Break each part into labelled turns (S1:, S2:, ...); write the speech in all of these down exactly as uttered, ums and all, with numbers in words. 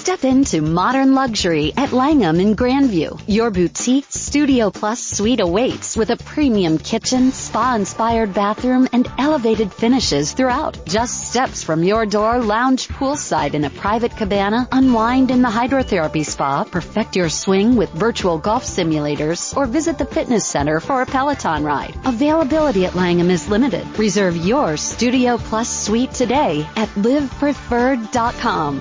S1: Step into modern luxury at Langham in Grandview. Your boutique Studio Plus suite awaits with a premium kitchen, spa-inspired bathroom, and elevated finishes throughout. Just steps from your door, lounge poolside in a private cabana, unwind in the hydrotherapy spa, perfect your swing with virtual golf simulators, or visit the fitness center for a Peloton ride. Availability at Langham is limited. Reserve your Studio Plus suite today at live preferred dot com.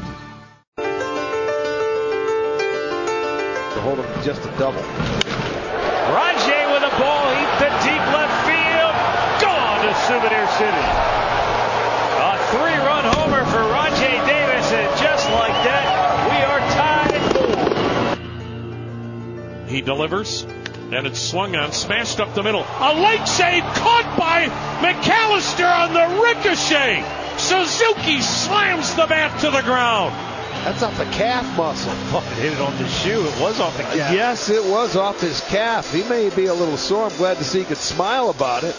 S2: Hold him just a double.
S3: Rajay with a ball hit to deep left field. Gone to Souvenir City. A three-run homer for Rajay Davis, and just like that, we are tied for.
S4: He delivers, and it's swung on, smashed up the middle. A late save caught by McAllister on the ricochet. Suzuki slams the bat to the ground.
S2: That's off the calf muscle.
S3: Oh, it hit it on the shoe. It was off the calf.
S2: Uh, yes, it was off his calf. He may be a little sore. I'm glad to see he could smile about it.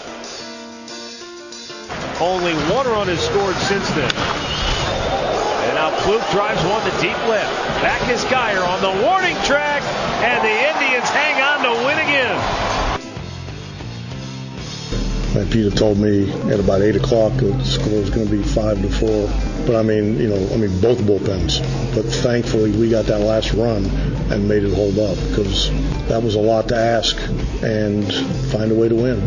S3: Only one run has scored since then. And now Plouffe drives one to deep left. Back is Geyer on the warning track, and the Indians hang on to win again.
S5: And Peter told me at about eight o'clock that the score was going to be five to four. But I mean, you know, I mean both bullpens. But thankfully we got that last run and made it hold up, because that was a lot to ask and find a way to win.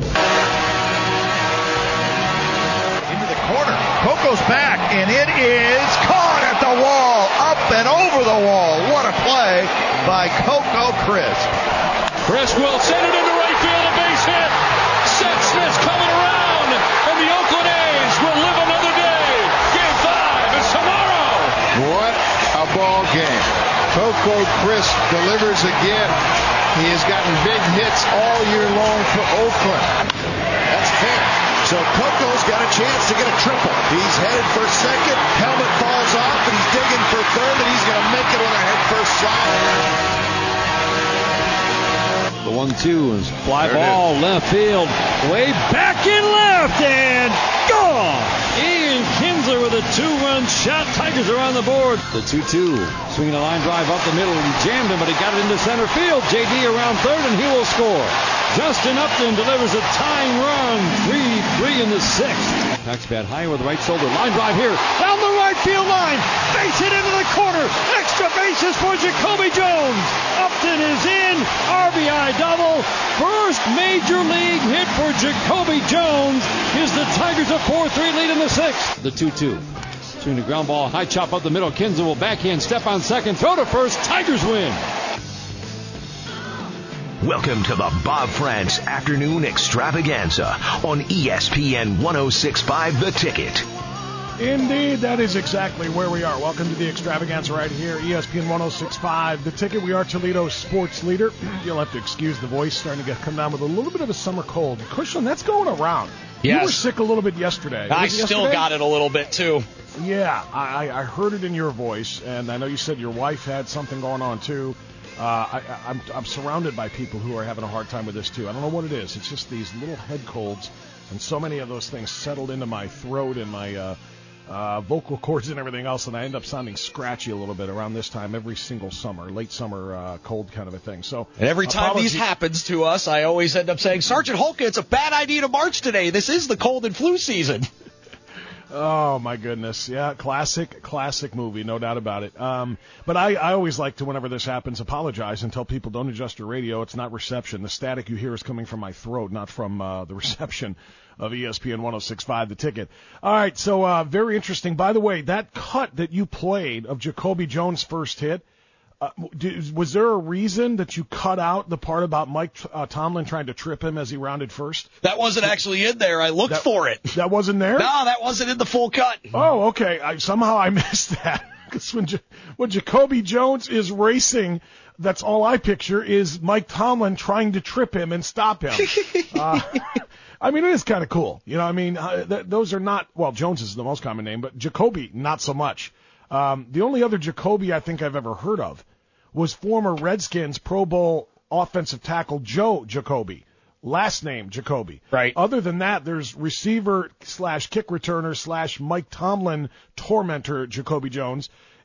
S6: Into the corner, Coco's back, and it is caught at the wall, up and over the wall. What a play by Coco Crisp.
S4: Crisp will send it into right field, a base hit. Seth Smith's coming around, and the Oakland A's will live another day. Game five is tomorrow.
S6: What a ball game. Coco Crisp delivers again. He has gotten big hits all year long for Oakland. That's fair. So Coco's got a chance to get a triple. He's headed for second. Helmet falls off, and he's digging for third, and he's going to make it on a head-first slide.
S3: The one two is fly there ball, left field, way back in left, and gone! Ian Kinsler with a two-run shot. Tigers are on the board. The two two, swinging a line drive up the middle. He jammed him, but he got it into center field. J D around third, and he will score. Justin Upton delivers a tying run. three three in the sixth. Packs bat high with the right shoulder. Line drive here, down the right field line. Base hit into the corner. Extra bases for Jacoby Jones. Upton is in. R B I double. First major league hit for Jacoby Jones. Gives the Tigers a four three lead in the sixth. The two two. Swinging the ground ball, high chop up the middle. Kinsler will backhand, step on second, throw to first. Tigers win.
S7: Welcome to the Bob France Afternoon Extravaganza on E S P N ten sixty-five The Ticket.
S8: Indeed, that is exactly where we are. Welcome to the extravaganza right here, E S P N ten sixty-five The Ticket. We are Toledo's sports leader. You'll have to excuse the voice, starting to get come down with a little bit of a summer cold. Cushman, that's going around.
S9: Yes.
S8: You were sick a little bit yesterday.
S9: I
S8: Was it
S9: still
S8: yesterday?
S9: got it a little bit, too.
S8: Yeah, I, I heard it in your voice, and I know you said your wife had something going on, too. Uh, I, I'm, I'm surrounded by people who are having a hard time with this, too. I don't know what it is. It's just these little head colds, and so many of those things settled into my throat and my uh, uh, vocal cords and everything else, and I end up sounding scratchy a little bit around this time every single summer, late summer uh, cold kind of a thing. So
S9: and every time
S8: apologies.
S9: these happens to us, I always end up saying, Sergeant Holka, it's a bad idea to march today. This is the cold and flu season.
S8: Oh, my goodness. Yeah, classic, classic movie, no doubt about it. Um, but I, I always like to, whenever this happens, apologize and tell people don't adjust your radio. It's not reception. The static you hear is coming from my throat, not from uh, the reception of E S P N ten sixty-five The Ticket. All right, so uh, very interesting. By the way, that cut that you played of Jacoby Jones' first hit, Uh, was there a reason that you cut out the part about Mike uh, Tomlin trying to trip him as he rounded first?
S9: That wasn't actually in there. I looked
S8: that,
S9: for it.
S8: That wasn't there?
S9: No, that wasn't in the full cut.
S8: Oh, okay. I, somehow I missed that. Because when, J- when Jacoby Jones is racing, that's all I picture is Mike Tomlin trying to trip him and stop him. uh, I mean, it is kind of cool. You know, I mean, uh, th- those are not, well, Jones is the most common name, but Jacoby, not so much. Um, the only other Jacoby I think I've ever heard of was former Redskins Pro Bowl offensive tackle Joe Jacoby. Last name Jacoby.
S9: Right.
S8: Other than that, there's receiver slash kick returner slash Mike Tomlin tormentor Jacoby Jones.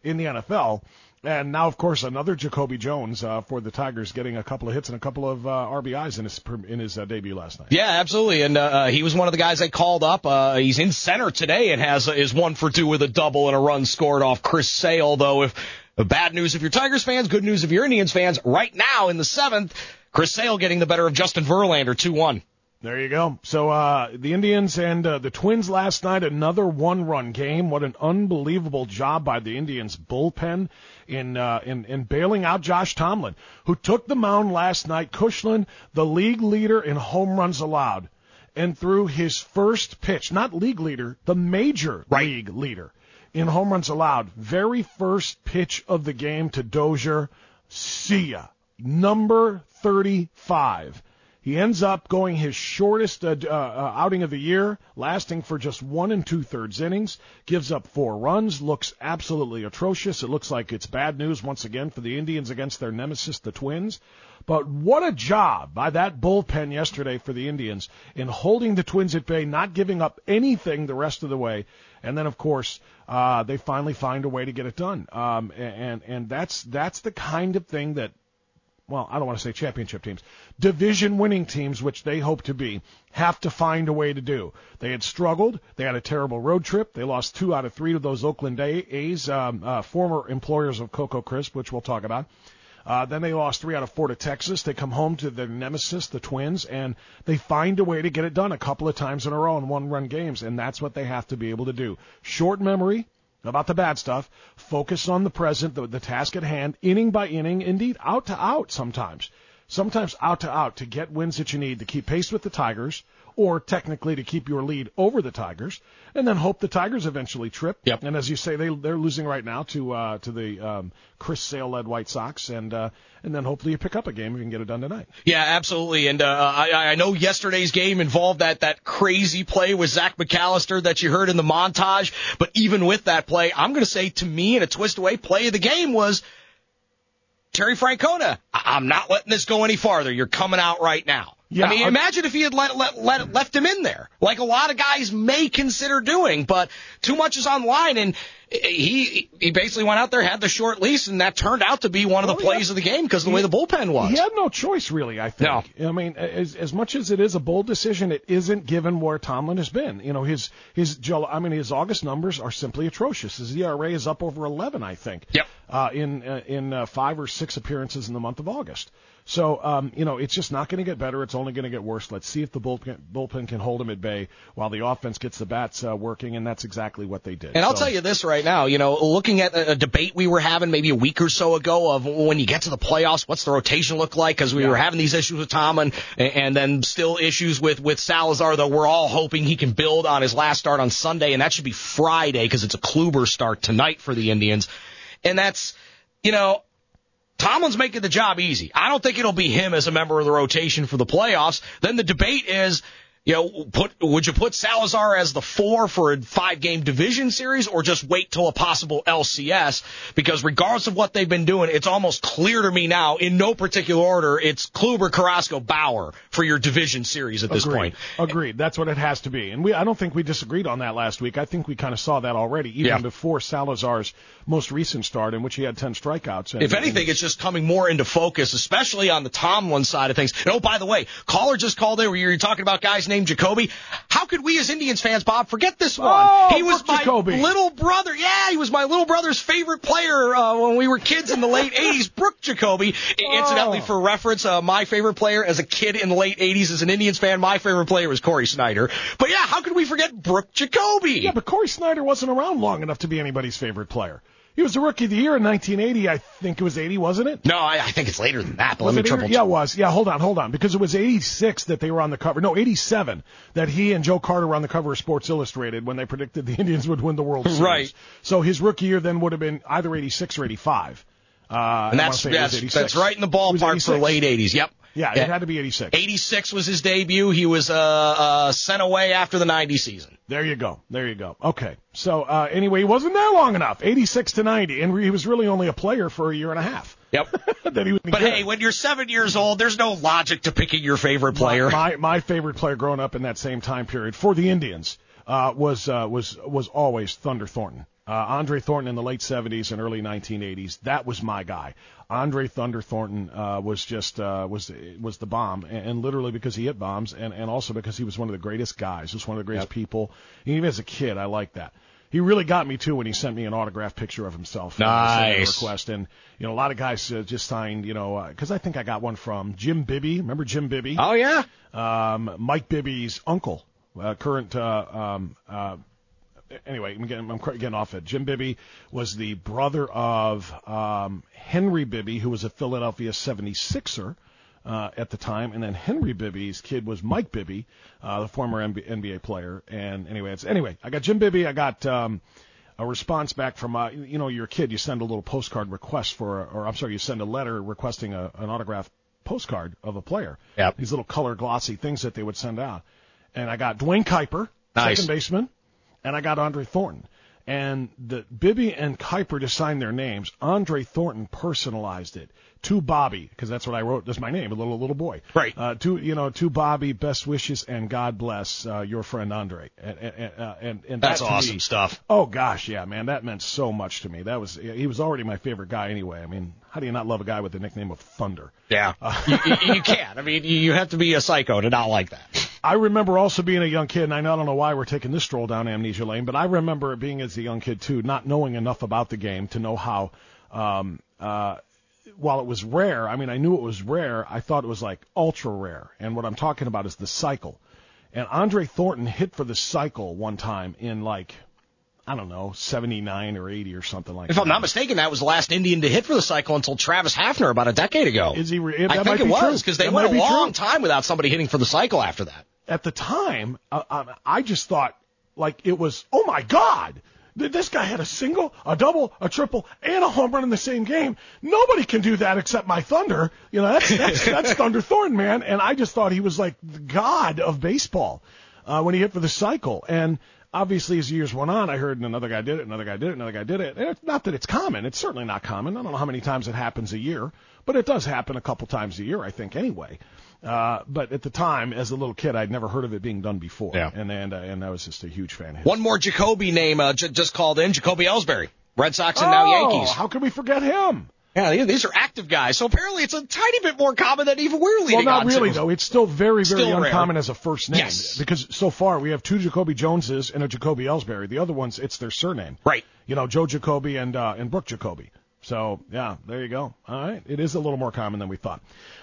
S8: in the N F L. And now, of course, another Jacoby Jones uh, for the Tigers, getting a couple of hits and a couple of uh, R B Is in his in his uh, debut last night.
S9: Yeah, absolutely. And uh, he was one of the guys they called up. Uh, he's in center today and has uh, is one for two with a double and a run scored off Chris Sale. Though, if uh, bad news if you're Tigers fans, good news if you're Indians fans. Right now in the seventh, Chris Sale getting the better of Justin Verlander, two one.
S8: There you go. So uh, the Indians and uh, the Twins last night, another one-run game. What an unbelievable job by the Indians bullpen in, uh, in in bailing out Josh Tomlin, who took the mound last night. Cushlan, the league leader in home runs allowed, and threw his first pitch, not league leader, the major
S9: right.
S8: league leader in home runs allowed. Very first pitch of the game to Dozier. See ya. Number thirty-five. He ends up going his shortest uh, uh, outing of the year, lasting for just one and two-thirds innings, gives up four runs, looks absolutely atrocious. It looks like it's bad news once again for the Indians against their nemesis, the Twins. But what a job by that bullpen yesterday for the Indians in holding the Twins at bay, not giving up anything the rest of the way. And then, of course, uh, they finally find a way to get it done. Um, and and that's that's the kind of thing that, well, I don't want to say championship teams, division-winning teams, which they hope to be, have to find a way to do. They had struggled. They had a terrible road trip. They lost two out of three to those Oakland A's, um, uh, former employers of Coco Crisp, which we'll talk about. Uh, then they lost three out of four to Texas. They come home to their nemesis, the Twins, and they find a way to get it done a couple of times in a row in one-run games, and that's what they have to be able to do. Short memory about the bad stuff, focus on the present, the, the task at hand, inning by inning, indeed out to out sometimes. Sometimes out to out to get wins that you need to keep pace with the Tigers, or technically to keep your lead over the Tigers, and then hope the Tigers eventually trip.
S9: Yep.
S8: And as you say, they they're losing right now to uh, to the um, Chris Sale-led White Sox, and uh, and then hopefully you pick up a game if you can get it done tonight.
S9: Yeah, absolutely. And uh, I, I know yesterday's game involved that that crazy play with Zach McAllister that you heard in the montage, but even with that play, I'm going to say to me in a twist away, play of the game was Terry Francona. I- I'm not letting this go any farther. You're coming out right now. Yeah, I mean, imagine if he had let, let, let, left him in there, like a lot of guys may consider doing, but too much is on the line, and he he basically went out there, had the short leash, and that turned out to be one of the oh, plays yeah. of the game because of the he, way the bullpen was.
S8: He had no choice, really, I think. No. I mean, as, as much as it is a bold decision, it isn't given where Tomlin has been. You know, his his I mean, his August numbers are simply atrocious. His E R A is up over eleven, I think.
S9: Yep.
S8: Uh, in uh, in uh, five or six appearances in the month of August. So, um, you know, it's just not going to get better. It's only going to get worse. Let's see if the bullpen, bullpen can hold him at bay while the offense gets the bats uh, working, and that's exactly what they did.
S9: And
S8: so,
S9: I'll tell you this right now, you know, looking at a, a debate we were having maybe a week or so ago of when you get to the playoffs, what's the rotation look like? Because we yeah. were having these issues with Tom and, and then still issues with, with Salazar, though we're all hoping he can build on his last start on Sunday, and that should be Friday because it's a Kluber start tonight for the Indians. And that's, you know, Tomlin's making the job easy. I don't think it'll be him as a member of the rotation for the playoffs. Then the debate is, you know, put would you put Salazar as the four for a five-game division series or just wait till a possible L C S? Because regardless of what they've been doing, it's almost clear to me now, in no particular order, it's Kluber, Carrasco, Bauer for your division series at this
S8: Agreed.
S9: point.
S8: Agreed. That's what it has to be. And we I don't think we disagreed on that last week. I think we kind of saw that already, even
S9: yeah.
S8: before Salazar's most recent start in which he had ten strikeouts. And,
S9: if anything, it's just coming more into focus, especially on the Tomlin side of things. And oh, by the way, caller just called in where you're talking about guys named Jacoby. How could we as Indians fans, Bob, forget this one?
S8: Oh,
S9: he was my
S8: Jacoby.
S9: little brother. Yeah, he was my little brother's favorite player uh, when we were kids in the late eighties, Brooke Jacoby. Oh. Incidentally, for reference, uh, my favorite player as a kid in the late eighties as an Indians fan, my favorite player was Corey Snyder. But yeah, how could we forget Brooke Jacoby?
S8: Yeah, but Corey Snyder wasn't around long enough to be anybody's favorite player. He was the Rookie of the Year in nineteen eighty. I think it was eighty, wasn't it?
S9: No, I, I think it's later than that. But
S8: was
S9: let me
S8: it
S9: triple.
S8: Yeah, it was. Yeah, hold on, hold on. Because it was eighty-six that they were on the cover. No, eighty-seven that he and Joe Carter were on the cover of Sports Illustrated when they predicted the Indians would win the World Series.
S9: Right.
S8: So his rookie year then would have been either eighty-six or eighty-five. Uh,
S9: and that's that's, that's right in the ballpark for late eighties. Yep.
S8: Yeah, it yeah. had to be eighty-six.
S9: eighty-six was his debut. He was uh, uh, sent away after the ninety season.
S8: There you go. There you go. Okay. So, uh, anyway, he wasn't there long enough. eighty-six to ninety, and he was really only a player for a year and a half.
S9: Yep.
S8: that he was
S9: but
S8: good.
S9: Hey, when you're seven years old, there's no logic to picking your favorite player.
S8: My, my, my favorite player growing up in that same time period for the Indians uh, was uh, was was always Thunder Thornton. Uh, Andre Thornton in the late seventies and early nineteen eighties, that was my guy. Andre Thunder Thornton uh, was just uh, was was the bomb, and, and literally because he hit bombs, and, and also because he was one of the greatest guys, just one of the greatest yep. people. And even as a kid, I liked that. He really got me too when he sent me an autographed picture of himself.
S9: Nice.
S8: Uh, request, and you know a lot of guys uh, just signed, you know, because uh, I think I got one from Jim Bibby. Remember Jim Bibby?
S9: Oh yeah.
S8: Um, Mike Bibby's uncle, uh, current. Uh, um, uh, Anyway, I'm getting, I'm getting off it. Jim Bibby was the brother of um, Henry Bibby, who was a Philadelphia seventy-sixer uh, at the time, and then Henry Bibby's kid was Mike Bibby, uh, the former N B A player. And anyway, it's, anyway, I got Jim Bibby. I got um, a response back from, uh, you know, you're a kid. You send a little postcard request for, or I'm sorry, you send a letter requesting a, an autographed postcard of a player.
S9: Yep.
S8: These little color glossy things that they would send out. And I got Dwayne Kuiper,
S9: nice.
S8: second baseman. And I got Andre Thornton. And the Bibby and Kuiper just signed their names. Andre Thornton personalized it to Bobby, because that's what I wrote. That's my name, a little little boy.
S9: Right.
S8: Uh, to you know, to Bobby, best wishes and God bless uh, your friend Andre. And and uh, and, and
S9: that's
S8: that
S9: awesome
S8: me,
S9: stuff.
S8: Oh gosh, yeah, man, that meant so much to me. That was he was already my favorite guy anyway. I mean, how do you not love a guy with the nickname of Thunder?
S9: Yeah, uh, you, you, you can't. I mean, you have to be a psycho to not like that.
S8: I remember also being a young kid, and I don't know why we're taking this stroll down amnesia lane, but I remember being as a young kid, too, not knowing enough about the game to know how, um, uh, while it was rare, I mean, I knew it was rare, I thought it was, like, ultra rare. And what I'm talking about is the cycle. And Andre Thornton hit for the cycle one time in, like, I don't know, seventy-nine or eighty or something like
S9: if
S8: that.
S9: If I'm not mistaken, that was the last Indian to hit for the cycle until Travis Hafner about a decade ago.
S8: Is he? Re-
S9: I think it was, because they
S8: that
S9: went a long
S8: true.
S9: time without somebody hitting for the cycle after that.
S8: At the time, uh, I just thought, like, it was, oh, my God, this guy had a single, a double, a triple, and a home run in the same game. Nobody can do that except my Thunder. You know, that's that's, that's Thunder Thornton, man. And I just thought he was like the god of baseball uh, when he hit for the cycle. And obviously, as years went on, I heard another guy did it, another guy did it, another guy did it. And it's not that it's common. It's certainly not common. I don't know how many times it happens a year, but it does happen a couple times a year, I think, anyway. Uh, but at the time, as a little kid, I'd never heard of it being done before.
S9: Yeah.
S8: And and, uh, and I was just a huge fan of his.
S9: One more Jacoby name uh, j- just called in, Jacoby Ellsbury. Red Sox and
S8: oh,
S9: now Yankees.
S8: How can we forget him?
S9: Yeah, these are active guys. So apparently it's a tiny bit more common than even we're leading on to.
S8: Well, not really, though. It's still very, very
S9: still
S8: uncommon
S9: rare.
S8: as a first name.
S9: Yes.
S8: Because so far we have two Jacoby Joneses and a Jacoby Ellsbury. The other ones, it's their surname.
S9: Right.
S8: You know, Joe Jacoby and uh, and Brooke Jacoby. So, yeah, there you go. All right. It is a little more common than we thought.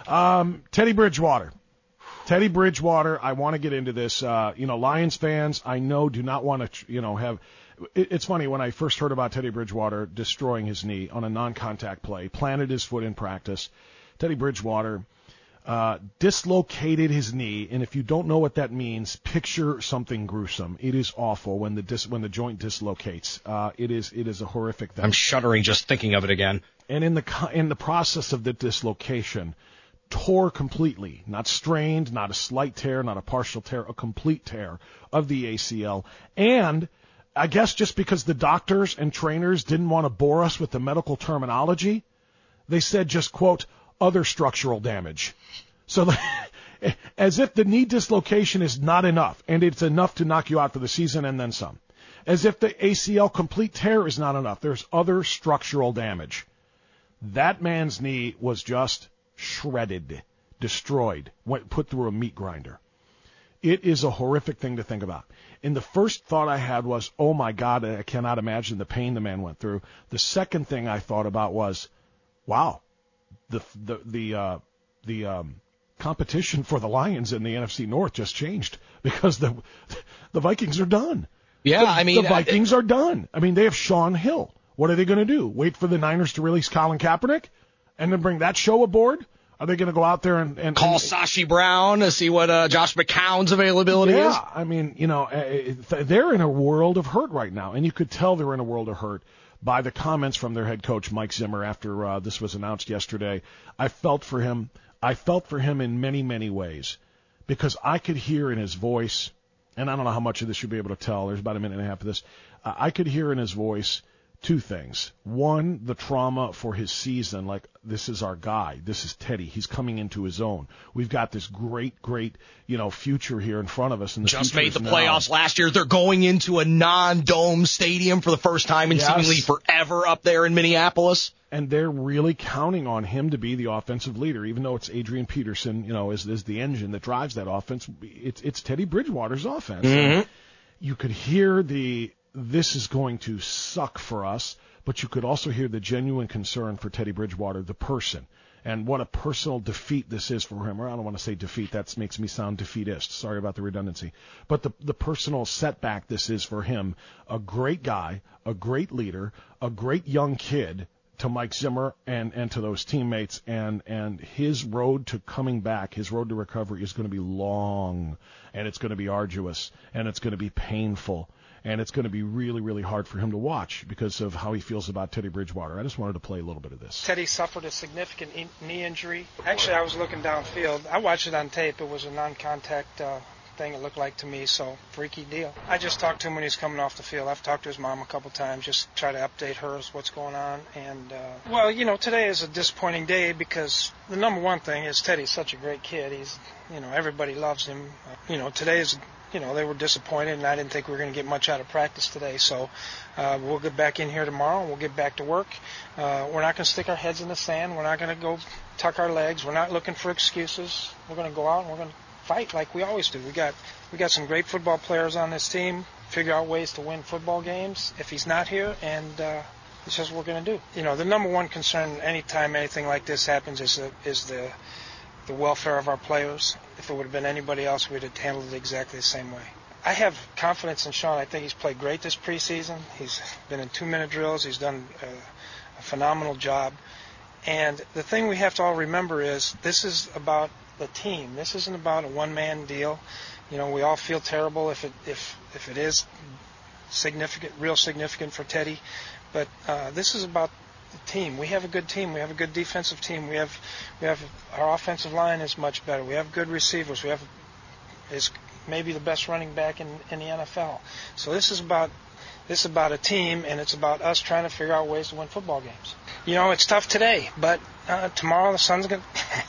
S8: Um, Teddy Bridgewater. Teddy Bridgewater, I want to get into this. Uh, you know, Lions fans, I know, do not want to, you know, have – it's funny, when I first heard about Teddy Bridgewater destroying his knee on a non-contact play, planted his foot in practice, Teddy Bridgewater uh, dislocated his knee, and if you don't know what that means, picture something gruesome. It is awful when the dis- when the joint dislocates. Uh, it is it is a horrific thing.
S9: I'm shuddering just thinking of it again.
S8: And in the co- in the process of the dislocation – tore completely, not strained, not a slight tear, not a partial tear, a complete tear of the A C L. And I guess just because the doctors and trainers didn't want to bore us with the medical terminology, they said just, quote, other structural damage. So the, as if the knee dislocation is not enough, and it's enough to knock you out for the season and then some. As if the A C L complete tear is not enough. There's other structural damage. That man's knee was just shredded, destroyed, went put through a meat grinder. It is a horrific thing to think about. And the first thought I had was, oh my God, I cannot imagine the pain the man went through. The second thing I thought about was, wow, the the the uh, the um, competition for the Lions in the N F C North just changed because the the Vikings are done.
S9: Yeah,
S8: the,
S9: I mean,
S8: the Vikings I, are done. I mean, they have Sean Hill. What are they going to do? Wait for the Niners to release Colin Kaepernick and then bring that show aboard? Are they going to go out there and, and
S9: call
S8: and,
S9: Sashi Brown to see what uh, Josh McCown's availability
S8: yeah,
S9: is?
S8: Yeah, I mean, you know, they're in a world of hurt right now, and you could tell they're in a world of hurt by the comments from their head coach, Mike Zimmer, after uh, this was announced yesterday. I felt for him. I felt for him in many, many ways because I could hear in his voice, and I don't know how much of this you'll be able to tell. There's about a minute and a half of this. Uh, I could hear in his voice two things. One, the trauma for his season, like this is our guy. This is Teddy. He's coming into his own. We've got this great, great, you know, future here in front of us. And the
S9: just made the
S8: now.
S9: playoffs last year. They're going into a non-dome stadium for the first time in
S8: yes.
S9: seemingly forever up there in Minneapolis.
S8: And they're really counting on him to be the offensive leader, even though it's Adrian Peterson, you know, is, is the engine that drives that offense. It's, it's Teddy Bridgewater's offense.
S9: Mm-hmm.
S8: You could hear the, this is going to suck for us, but you could also hear the genuine concern for Teddy Bridgewater, the person, and what a personal defeat this is for him. Or I don't want to say defeat. That makes me sound defeatist. Sorry about the redundancy. But the, the personal setback this is for him, a great guy, a great leader, a great young kid, to Mike Zimmer and, and to those teammates, and, and his road to coming back, his road to recovery is going to be long, and it's going to be arduous, and it's going to be painful, and it's going to be really, really hard for him to watch because of how he feels about Teddy Bridgewater. I just wanted to play a little bit of this.
S10: Teddy suffered a significant knee injury. Actually, I was looking downfield. I watched it on tape. It was a non-contact uh, thing, it looked like to me, so freaky deal. I just talked to him when he was coming off the field. I've talked to his mom a couple times, just try to update her as what's going on. And, uh, well, you know, today is a disappointing day because the number one thing is Teddy's such a great kid. He's, you know, everybody loves him. Uh, you know, today is, you know, they were disappointed, and I didn't think we were going to get much out of practice today. So uh, we'll get back in here tomorrow, and we'll get back to work. Uh, we're not going to stick our heads in the sand. We're not going to go tuck our legs. We're not looking for excuses. We're going to go out, and we're going to fight like we always do. We got we got some great football players on this team. Figure out ways to win football games if he's not here, and uh, it's just what we're going to do. You know, the number one concern anytime anything like this happens is the, is the the welfare of our players. If it would have been anybody else, we'd have handled it exactly the same way. I have confidence in Sean. I think he's played great this preseason. He's been in two-minute drills. He's done a, a phenomenal job. And the thing we have to all remember is this is about the team. This isn't about a one-man deal. You know, we all feel terrible if it if if it is significant, real significant for Teddy. But uh, this is about the team. We have a good team. We have a good defensive team. We have we have our offensive line is much better. We have good receivers. We have is maybe the best running back in, in the N F L. So this is about this is about a team, and it's about us trying to figure out ways to win football games. You know, it's tough today, but uh, tomorrow the sun's gonna.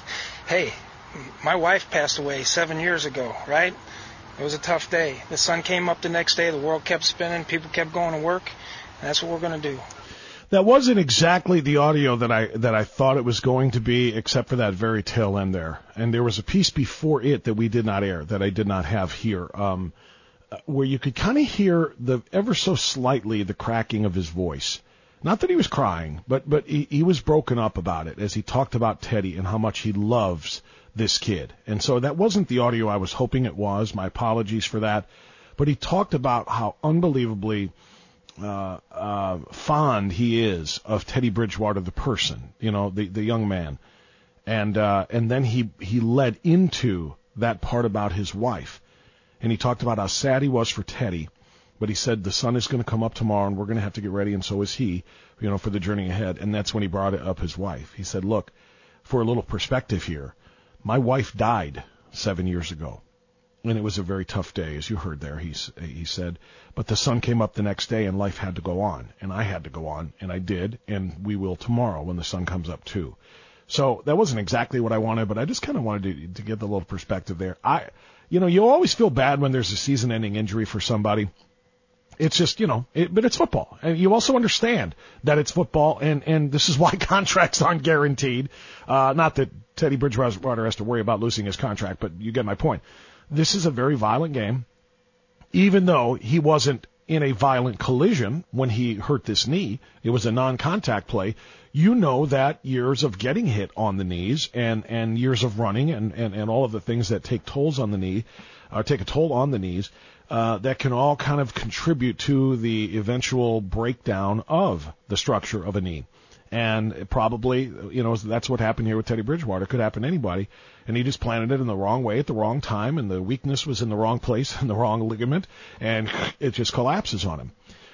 S10: Hey, my wife passed away seven years ago, right? It was a tough day. The sun came up the next day. The world kept spinning. People kept going to work. And that's what we're going to do.
S8: That wasn't exactly the audio that I that I thought it was going to be, except for that very tail end there. And there was a piece before it that we did not air, that I did not have here, um, where you could kind of hear the ever so slightly the cracking of his voice. Not that he was crying, but but he, he was broken up about it as he talked about Teddy and how much he loves this kid. And so that wasn't the audio I was hoping it was. My apologies for that. But he talked about how unbelievably uh, uh, fond he is of Teddy Bridgewater, the person, you know, the, the young man. And uh, and then he, he led into that part about his wife. And he talked about how sad he was for Teddy. But he said the sun is going to come up tomorrow, and we're going to have to get ready, and so is he, you know, for the journey ahead. And that's when he brought up his wife. He said, look, for a little perspective here, my wife died seven years ago, and it was a very tough day, as you heard there, he's, he said. But the sun came up the next day, and life had to go on, and I had to go on, and I did, and we will tomorrow when the sun comes up too. So that wasn't exactly what I wanted, but I just kind of wanted to, to get the little perspective there. I, you know, you always feel bad when there's a season-ending injury for somebody. It's just, you know, it, but it's football. And you also understand that it's football, and, and this is why contracts aren't guaranteed. Uh, not that Teddy Bridgewater has to worry about losing his contract, but you get my point. This is a very violent game. Even though he wasn't in a violent collision when he hurt this knee, it was a non-contact play. You know that years of getting hit on the knees and, and years of running and, and, and all of the things that take tolls on the knee, or take a toll on the knees, Uh, that can all kind of contribute to the eventual breakdown of the structure of a knee. And probably, you know, that's what happened here with Teddy Bridgewater. It could happen to anybody. And he just planted it in the wrong way at the wrong time, and the weakness was in the wrong place in the wrong ligament, and it just collapses on him.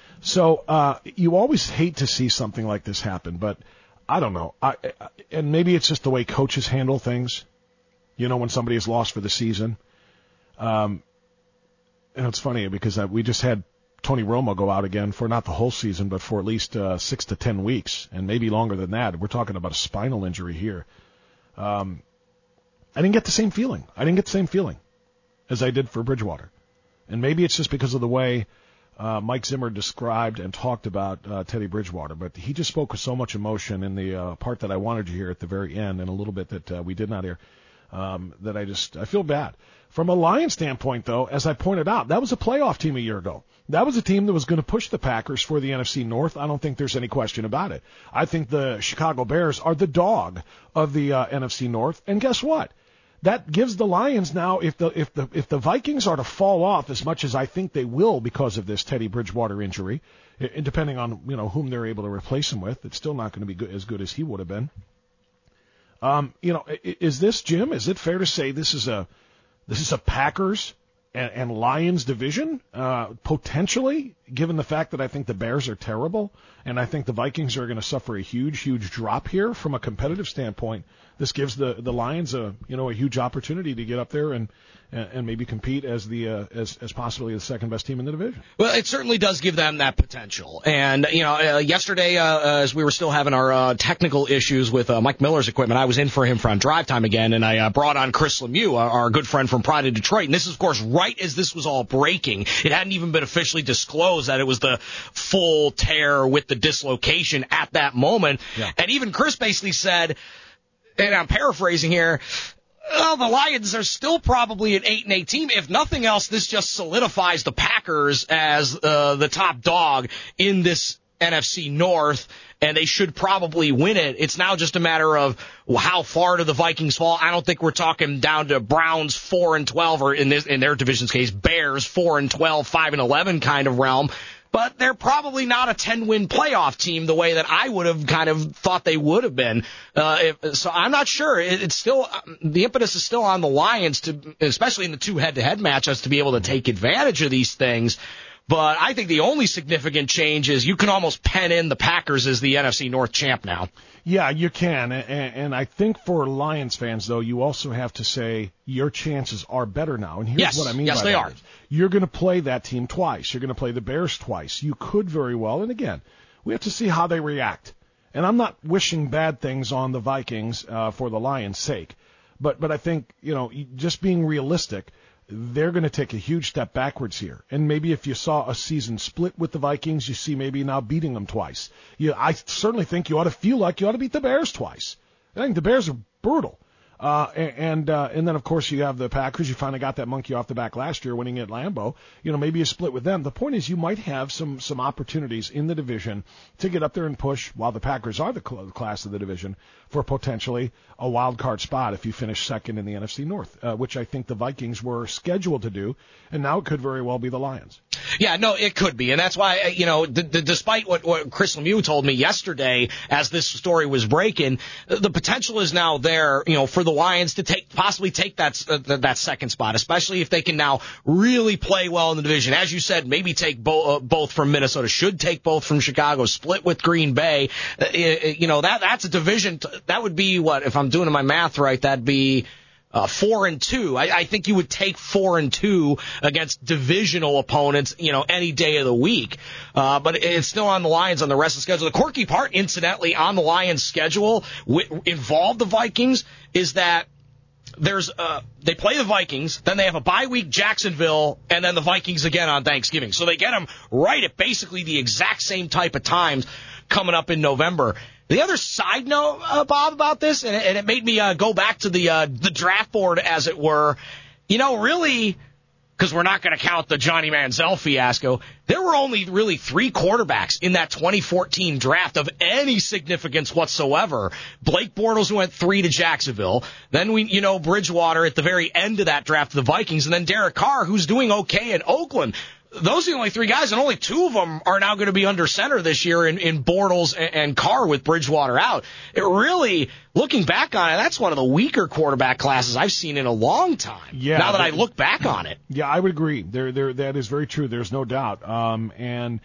S8: So uh, you always hate to see something like this happen, but I don't know. I, and maybe it's just the way coaches handle things, you know, when somebody is lost for the season. Um And it's funny because uh, we just had Tony Romo go out again for not the whole season, but for at least uh, six to ten weeks, and maybe longer than that. We're talking about a spinal injury here. Um, I didn't get the same feeling. I didn't get the same feeling as I did for Bridgewater. And maybe it's just because of the way uh, Mike Zimmer described and talked about uh, Teddy Bridgewater, but he just spoke with so much emotion in the uh, part that I wanted to hear at the very end and a little bit that uh, we did not hear. Um, that I just, I feel bad. From a Lions standpoint, though, as I pointed out, that was a playoff team a year ago. That was a team that was going to push the Packers for the N F C North. I don't think there's any question about it. I think the Chicago Bears are the dog of the uh, N F C North. And guess what? That gives the Lions now, if the if the if the Vikings are to fall off as much as I think they will because of this Teddy Bridgewater injury, and depending on you know whom they're able to replace him with, it's still not going to be good, as good as he would have been. Um, you know, is this, Jim, is it fair to say this is a this is a Packers and, and Lions division, uh, potentially, given the fact that I think the Bears are terrible and I think the Vikings are going to suffer a huge, huge drop here from a competitive standpoint? This gives the, the Lions a you know a huge opportunity to get up there and and maybe compete as the uh, as as possibly the second best team in the division.
S9: Well, it certainly does give them that potential. And you know, uh, yesterday uh, as we were still having our uh, technical issues with uh, Mike Miller's equipment, I was in for him for on Drive Time again, and I uh, brought on Chris Lemieux, our, our good friend from Pride of Detroit. And this is, of course, right as this was all breaking. It hadn't even been officially disclosed that it was the full tear with the dislocation at that moment. Yeah. And even Chris basically said, and I'm paraphrasing here, well, the Lions are still probably an eight and eight team. If nothing else, this just solidifies the Packers as uh, the top dog in this N F C North, and they should probably win it. It's now just a matter of how far do the Vikings fall. I don't think we're talking down to Browns four and twelve, or in this in their division's case, Bears four and twelve, five and eleven kind of realm. But they're probably not a ten-win playoff team the way that I would have kind of thought they would have been. Uh, if, so I'm not sure. It, it's still the impetus is still on the Lions, to, especially in the two head-to-head matchups, to be able to take advantage of these things. But I think the only significant change is you can almost pen in the Packers as the N F C North champ now.
S8: Yeah, you can. And, and I think for Lions fans, though, you also have to say your chances are better now. And here's
S9: yes.
S8: what I mean
S9: yes,
S8: by
S9: they
S8: that.
S9: are.
S8: Is you're going to play that team twice. You're going to play the Bears twice. You could very well. And again, we have to see how they react. And I'm not wishing bad things on the Vikings uh, for the Lions' sake. But, but I think, you know, just being realistic, they're going to take a huge step backwards here. And maybe if you saw a season split with the Vikings, you see maybe now beating them twice. You, I certainly think you ought to feel like you ought to beat the Bears twice. I think the Bears are brutal. Uh, and, uh, and then, of course, you have the Packers. You finally got that monkey off the back last year winning at Lambeau. You know, maybe you split with them. The point is you might have some, some opportunities in the division to get up there and push, while the Packers are the cl- class of the division, for potentially a wild card spot if you finish second in the N F C North, uh, which I think the Vikings were scheduled to do. And now it could very well be the Lions.
S9: Yeah, no, it could be. And that's why, you know, d- d- despite what, what Chris Lemieux told me yesterday as this story was breaking, the potential is now there, you know, for the Lions to take possibly take that uh, that second spot, especially if they can now really play well in the division. As you said, maybe take bo- uh, both from Minnesota, should take both from Chicago, split with Green Bay. Uh, you know, that that's a division. T- that would be what, if I'm doing my math right, that'd be Uh, four and two. I, I think you would take four and two against divisional opponents, you know, any day of the week. Uh, but it's still on the Lions on the rest of the schedule. The quirky part, incidentally, on the Lions schedule w- involved the Vikings is that there's uh they play the Vikings, then they have a bye week, Jacksonville, and then the Vikings again on Thanksgiving. So they get them right at basically the exact same type of times coming up in November. The other side note, uh, Bob, about this, and it, and it made me uh, go back to the uh, the draft board, as it were. You know, really, because we're not going to count the Johnny Manziel fiasco, there were only really three quarterbacks in that twenty fourteen draft of any significance whatsoever. Blake Bortles went three to Jacksonville. Then we, you know, Bridgewater at the very end of that draft to the Vikings, and then Derek Carr, who's doing okay in Oakland. Those are the only three guys, and only two of them are now going to be under center this year in, in Bortles and, and Carr with Bridgewater out. It really, looking back on it, that's one of the weaker quarterback classes I've seen in a long time. Yeah, now that I look back on it.
S8: Yeah, I would agree. There, there, that is very true. There's no doubt. Um, and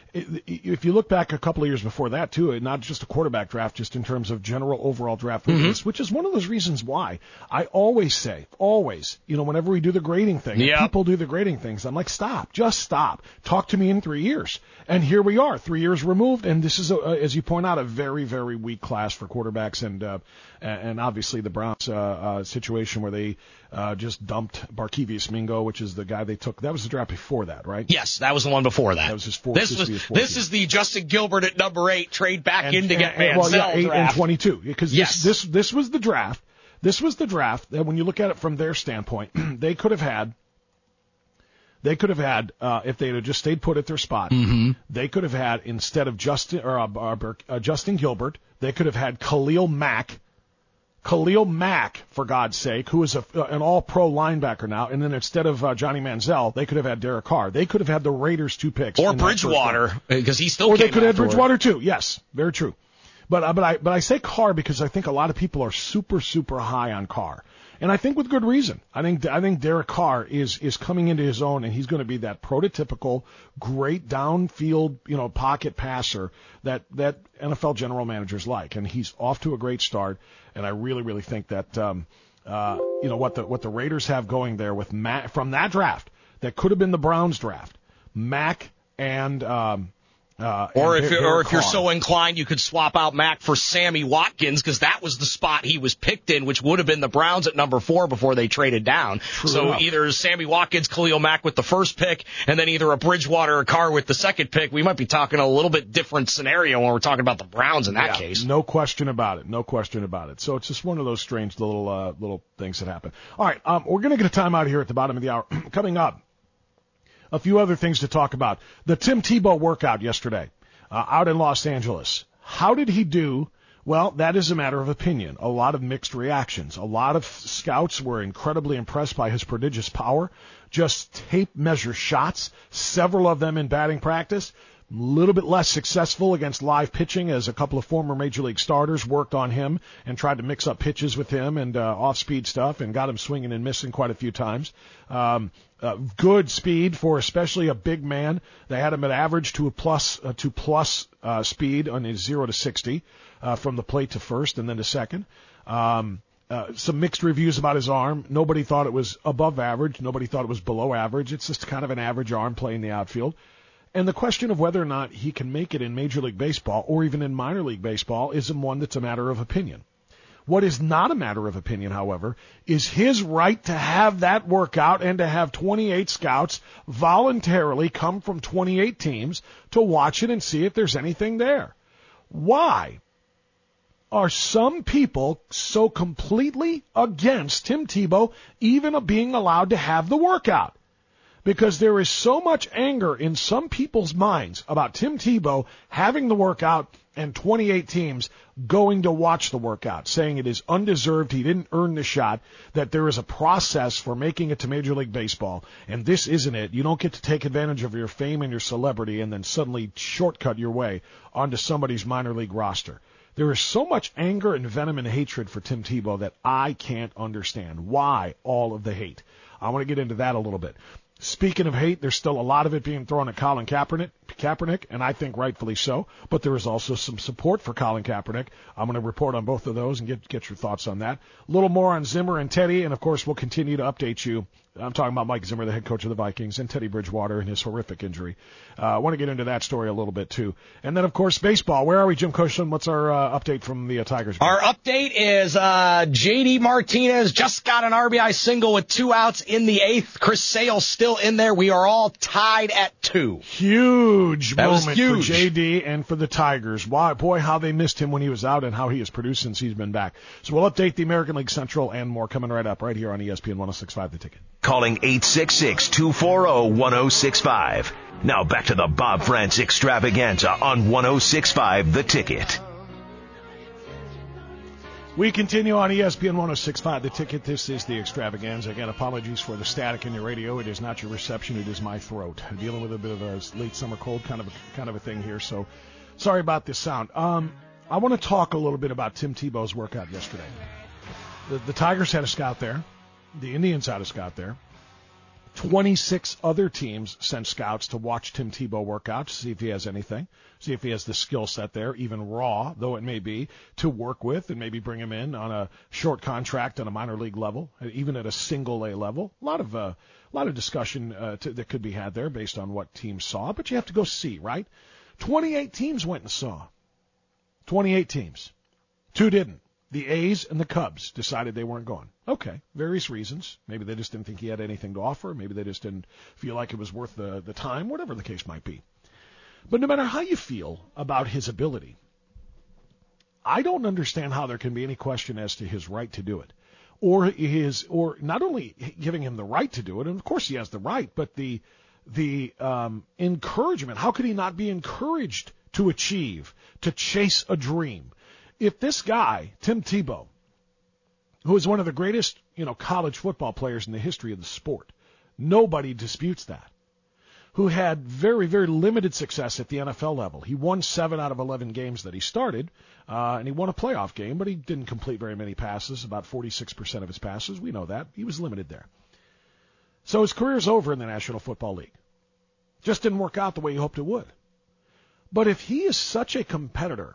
S8: if you look back a couple of years before that, too, not just a quarterback draft, just in terms of general overall draft readiness, mm-hmm. which is one of those reasons why I always say, always, you know, whenever we do the grading thing,
S9: yep.
S8: people do the grading things, I'm like, stop, just stop. Talk to me in three years. And here we are, three years removed, and this is, a, as you point out, a very, very weak class for quarterbacks, and uh, and obviously the Browns uh, uh, situation where they uh, just dumped Barkevius Mingo, which is the guy they took. That was the draft before that, right?
S9: Yes, that was the one before that.
S8: That was his fourth.
S9: This was this is the Justin Gilbert at number eight, trade back
S8: and,
S9: in to
S8: and,
S9: get
S8: and,
S9: Manziel
S8: well, yeah, eight
S9: draft.
S8: and twenty-two, because
S9: yes.
S8: this, this this was the draft. This was the draft that when you look at it from their standpoint, they could have had. They could have had, uh, if they had just stayed put at their spot,
S9: mm-hmm.
S8: they could have had, instead of Justin or uh, uh, uh, Justin Gilbert, they could have had Khalil Mack. Khalil Mack, for God's sake, who is a, uh, an all-pro linebacker now, and then instead of uh, Johnny Manziel, they could have had Derek Carr. They could have had the Raiders two picks.
S9: Or Bridgewater, because he still
S8: Or
S9: came
S8: they could have had
S9: afterward.
S8: Bridgewater too, yes, very true. But, uh, but, I, but I say Carr because I think a lot of people are super, super high on Carr. And I think with good reason. I think I think Derek Carr is is coming into his own, and he's going to be that prototypical, great downfield, you know, pocket passer that that N F L general managers like. And he's off to a great start. And I really, really think that um, uh, you know what the what the Raiders have going there with Mac from that draft that could have been the Browns draft, Mack and. Um, Uh,
S9: or if,
S8: Derek
S9: or if you're
S8: Carr.
S9: so inclined, you could swap out Mack for Sammy Watkins, because that was the spot he was picked in, which would have been the Browns at number four before they traded down.
S8: True
S9: so
S8: enough.
S9: either Sammy Watkins, Khalil Mack with the first pick, and then either a Bridgewater or Carr with the second pick. We might be talking a little bit different scenario when we're talking about the Browns in that
S8: yeah,
S9: case.
S8: No question about it. No question about it. So it's just one of those strange little uh, little things that happen. All right, um, we're going to get a timeout here at the bottom of the hour. Coming up, a few other things to talk about. The Tim Tebow workout yesterday. Uh, out in Los Angeles. How did he do? Well, that is a matter of opinion. A lot of mixed reactions. A lot of scouts were incredibly impressed by his prodigious power. Just tape measure shots, several of them in batting practice. A little bit less successful against live pitching, as a couple of former Major League starters worked on him and tried to mix up pitches with him and uh, off-speed stuff and got him swinging and missing quite a few times. Um, uh, good speed for especially a big man. They had him at average to a plus uh, to plus uh, speed on his zero to sixty uh, from the plate to first and then to second. Um, uh, some mixed reviews about his arm. Nobody thought it was above average. Nobody thought it was below average. It's just kind of an average arm playing the outfield. And the question of whether or not he can make it in Major League Baseball or even in minor league baseball is one that's a matter of opinion. What is not a matter of opinion, however, is his right to have that workout and to have twenty-eight scouts voluntarily come from twenty-eight teams to watch it and see if there's anything there. Why are some people so completely against Tim Tebow even being allowed to have the workout? Because there is so much anger in some people's minds about Tim Tebow having the workout and twenty-eight teams going to watch the workout, saying it is undeserved, he didn't earn the shot, that there is a process for making it to Major League Baseball, and this isn't it. You don't get to take advantage of your fame and your celebrity and then suddenly shortcut your way onto somebody's minor league roster. There is so much anger and venom and hatred for Tim Tebow that I can't understand. Why all of the hate? I want to get into that a little bit. Speaking of hate, there's still a lot of it being thrown at Colin Kaepernick, Kaepernick, and I think rightfully so. But there is also some support for Colin Kaepernick. I'm going to report on both of those and get get your thoughts on that. A little more on Zimmer and Teddy, and of course we'll continue to update you. I'm talking about Mike Zimmer, the head coach of the Vikings, and Teddy Bridgewater and his horrific injury. Uh, I want to get into that story a little bit too. And then of course baseball. Where are we, Jim Cushman? What's our uh, update from the uh, Tigers?
S9: Our update is uh, J D Martinez just got an R B I single with two outs in the eighth. Chris Sale still in there. We are all tied at two.
S8: Huge
S9: that
S8: moment
S9: was huge.
S8: for J D and for the Tigers. Why, boy, how they missed him when he was out and how he has produced since he's been back. So we'll update the American League Central and more coming right up right here on E S P N one oh six point five The Ticket.
S7: Calling eight six six, two four zero, one oh six five. Now back to the Bob France Extravaganza on one oh six point five The Ticket.
S8: We continue on E S P N one oh six point five The Ticket. This is the Extravaganza. Again, apologies for the static in your radio. It is not your reception. It is my throat. I'm dealing with a bit of a late summer cold kind of a, kind of a thing here. So sorry about this sound. Um, I want to talk a little bit about Tim Tebow's workout yesterday. The, the Tigers had a scout there. The Indians had a scout there. twenty-six other teams sent scouts to watch Tim Tebow work out to see if he has anything, see if he has the skill set there, even raw, though it may be, to work with and maybe bring him in on a short contract on a minor league level, even at a single A level. A lot of uh, a lot of discussion uh, to, that could be had there based on what teams saw, but you have to go see, right? twenty-eight teams went and saw. twenty-eight teams. Two didn't. The A's and the Cubs decided they weren't going. Okay, various reasons. Maybe they just didn't think he had anything to offer. Maybe they just didn't feel like it was worth the, the time, whatever the case might be. But no matter how you feel about his ability, I don't understand how there can be any question as to his right to do it. Or his, or not only giving him the right to do it, and of course he has the right, but the the um, encouragement. How could he not be encouraged to achieve, to chase a dream? If this guy, Tim Tebow, who is one of the greatest, you know, college football players in the history of the sport, nobody disputes that, who had very, very limited success at the N F L level. He won seven out of eleven games that he started, uh, and he won a playoff game, but he didn't complete very many passes, about forty-six percent of his passes. We know that. He was limited there. So his career's over in the National Football League. Just didn't work out the way he hoped it would. But if he is such a competitor,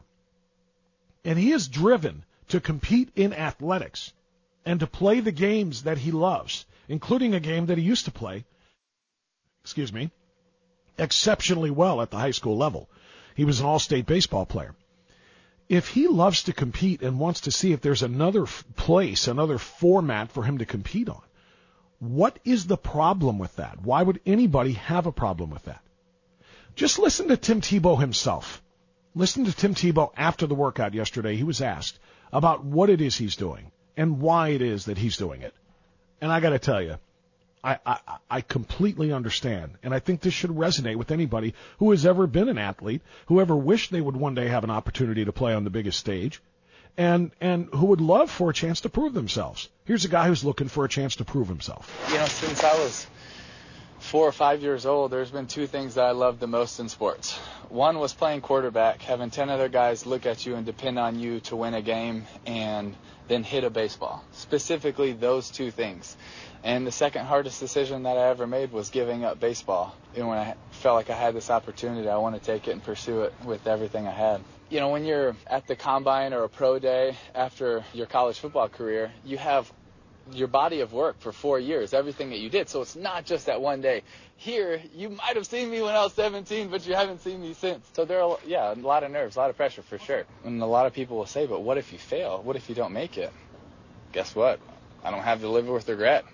S8: and he is driven to compete in athletics and to play the games that he loves, including a game that he used to play, excuse me, exceptionally well at the high school level. He was an all-state baseball player. If he loves to compete and wants to see if there's another f- place, another format for him to compete on, what is the problem with that? Why would anybody have a problem with that? Just listen to Tim Tebow himself. Listen to Tim Tebow after the workout yesterday. He was asked about what it is he's doing and why it is that he's doing it. And I got to tell you, I, I, I completely understand. And I think this should resonate with anybody who has ever been an athlete, who ever wished they would one day have an opportunity to play on the biggest stage, and, and who would love for a chance to prove themselves. Here's a guy who's looking for a chance to prove himself.
S11: You know, since I was four or five years old, there's been two things that I loved the most in sports. One was playing quarterback, having ten other guys look at you and depend on you to win a game and then hit a baseball. Specifically, those two things. And the second hardest decision that I ever made was giving up baseball. And when I felt like I had this opportunity, I want to take it and pursue it with everything I had. You know, when you're at the combine or a pro day after your college football career, you have your body of work for four years, everything that you did. So it's not just that one day. Here, you might have seen me when I was seventeen, but you haven't seen me since. So there are, yeah, a lot of nerves, a lot of pressure for sure. And a lot of people will say, but what if you fail? What if you don't make it? Guess what? I don't have to live with regret.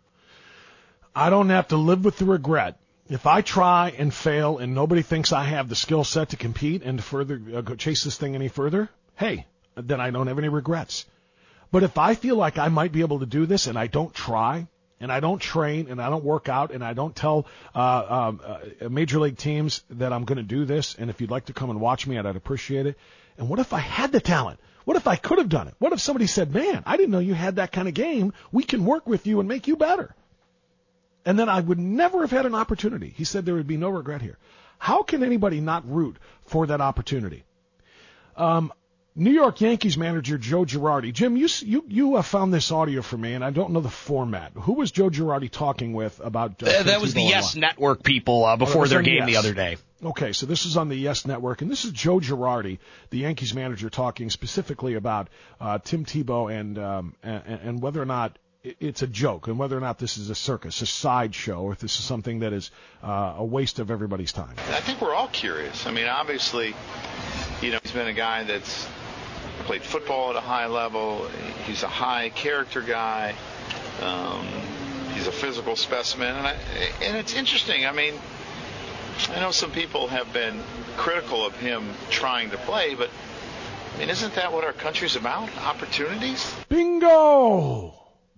S8: I don't have to live with the regret. If I try and fail and nobody thinks I have the skill set to compete and to further uh, chase this thing any further, hey, then I don't have any regrets. But if I feel like I might be able to do this and I don't try and I don't train and I don't work out and I don't tell uh, um, uh, major league teams that I'm going to do this, and if you'd like to come and watch me, I'd, I'd appreciate it. And what if I had the talent? What if I could have done it? What if somebody said, man, I didn't know you had that kind of game. We can work with you and make you better. And then I would never have had an opportunity. He said there would be no regret here. How can anybody not root for that opportunity? Um, New York Yankees manager Joe Girardi. Jim, you you you uh, found this audio for me, and I don't know the format. Who was Joe Girardi talking with about? Uh,
S9: uh, that was the Yes Network people uh, before oh, their game yes. the other day.
S8: Okay, so this is on the Yes Network, and this is Joe Girardi, the Yankees manager, talking specifically about uh, Tim Tebow and, um, and and whether or not it's a joke, and whether or not this is a circus, a sideshow, or if this is something that is uh, a waste of everybody's time.
S12: I think we're all curious. I mean, obviously, you know, he's been a guy that's played football at a high level. He's a high character guy. Um, he's a physical specimen, and, I, and it's interesting. I mean, I know some people have been critical of him trying to play, but I mean, isn't that what our country's about? Opportunities?
S8: Bingo!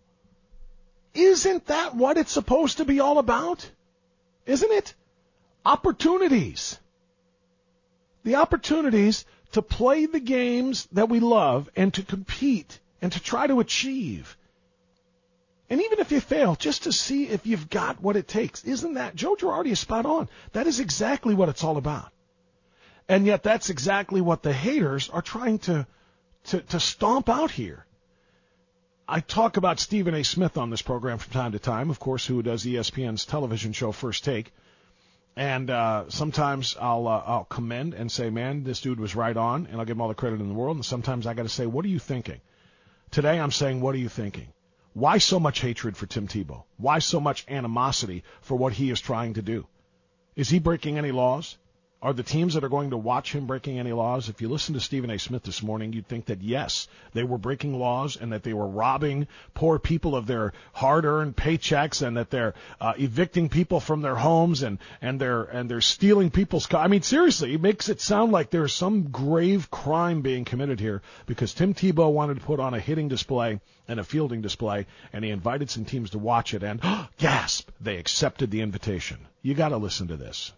S8: Isn't that what it's supposed to be all about? Isn't it? Opportunities. The opportunities to play the games that we love and to compete and to try to achieve. And even if you fail, just to see if you've got what it takes. Isn't that? Joe Girardi is spot on. That is exactly what it's all about. And yet that's exactly what the haters are trying to, to, to stomp out here. I talk about Stephen A. Smith on this program from time to time, of course, who does E S P N's television show First Take. And uh, sometimes I'll uh, I'll commend and say, man, this dude was right on, and I'll give him all the credit in the world. And sometimes I got to say, what are you thinking? Today I'm saying, what are you thinking? Why so much hatred for Tim Tebow? Why so much animosity for what he is trying to do? Is he breaking any laws? Are the teams that are going to watch him breaking any laws? If you listen to Stephen A. Smith this morning, you'd think that, yes, they were breaking laws and that they were robbing poor people of their hard-earned paychecks and that they're uh, evicting people from their homes and, and they're and they're stealing people's cars. I mean, seriously, it makes it sound like there's some grave crime being committed here because Tim Tebow wanted to put on a hitting display and a fielding display, and he invited some teams to watch it, and, oh, gasp, they accepted the invitation. You got to listen to this.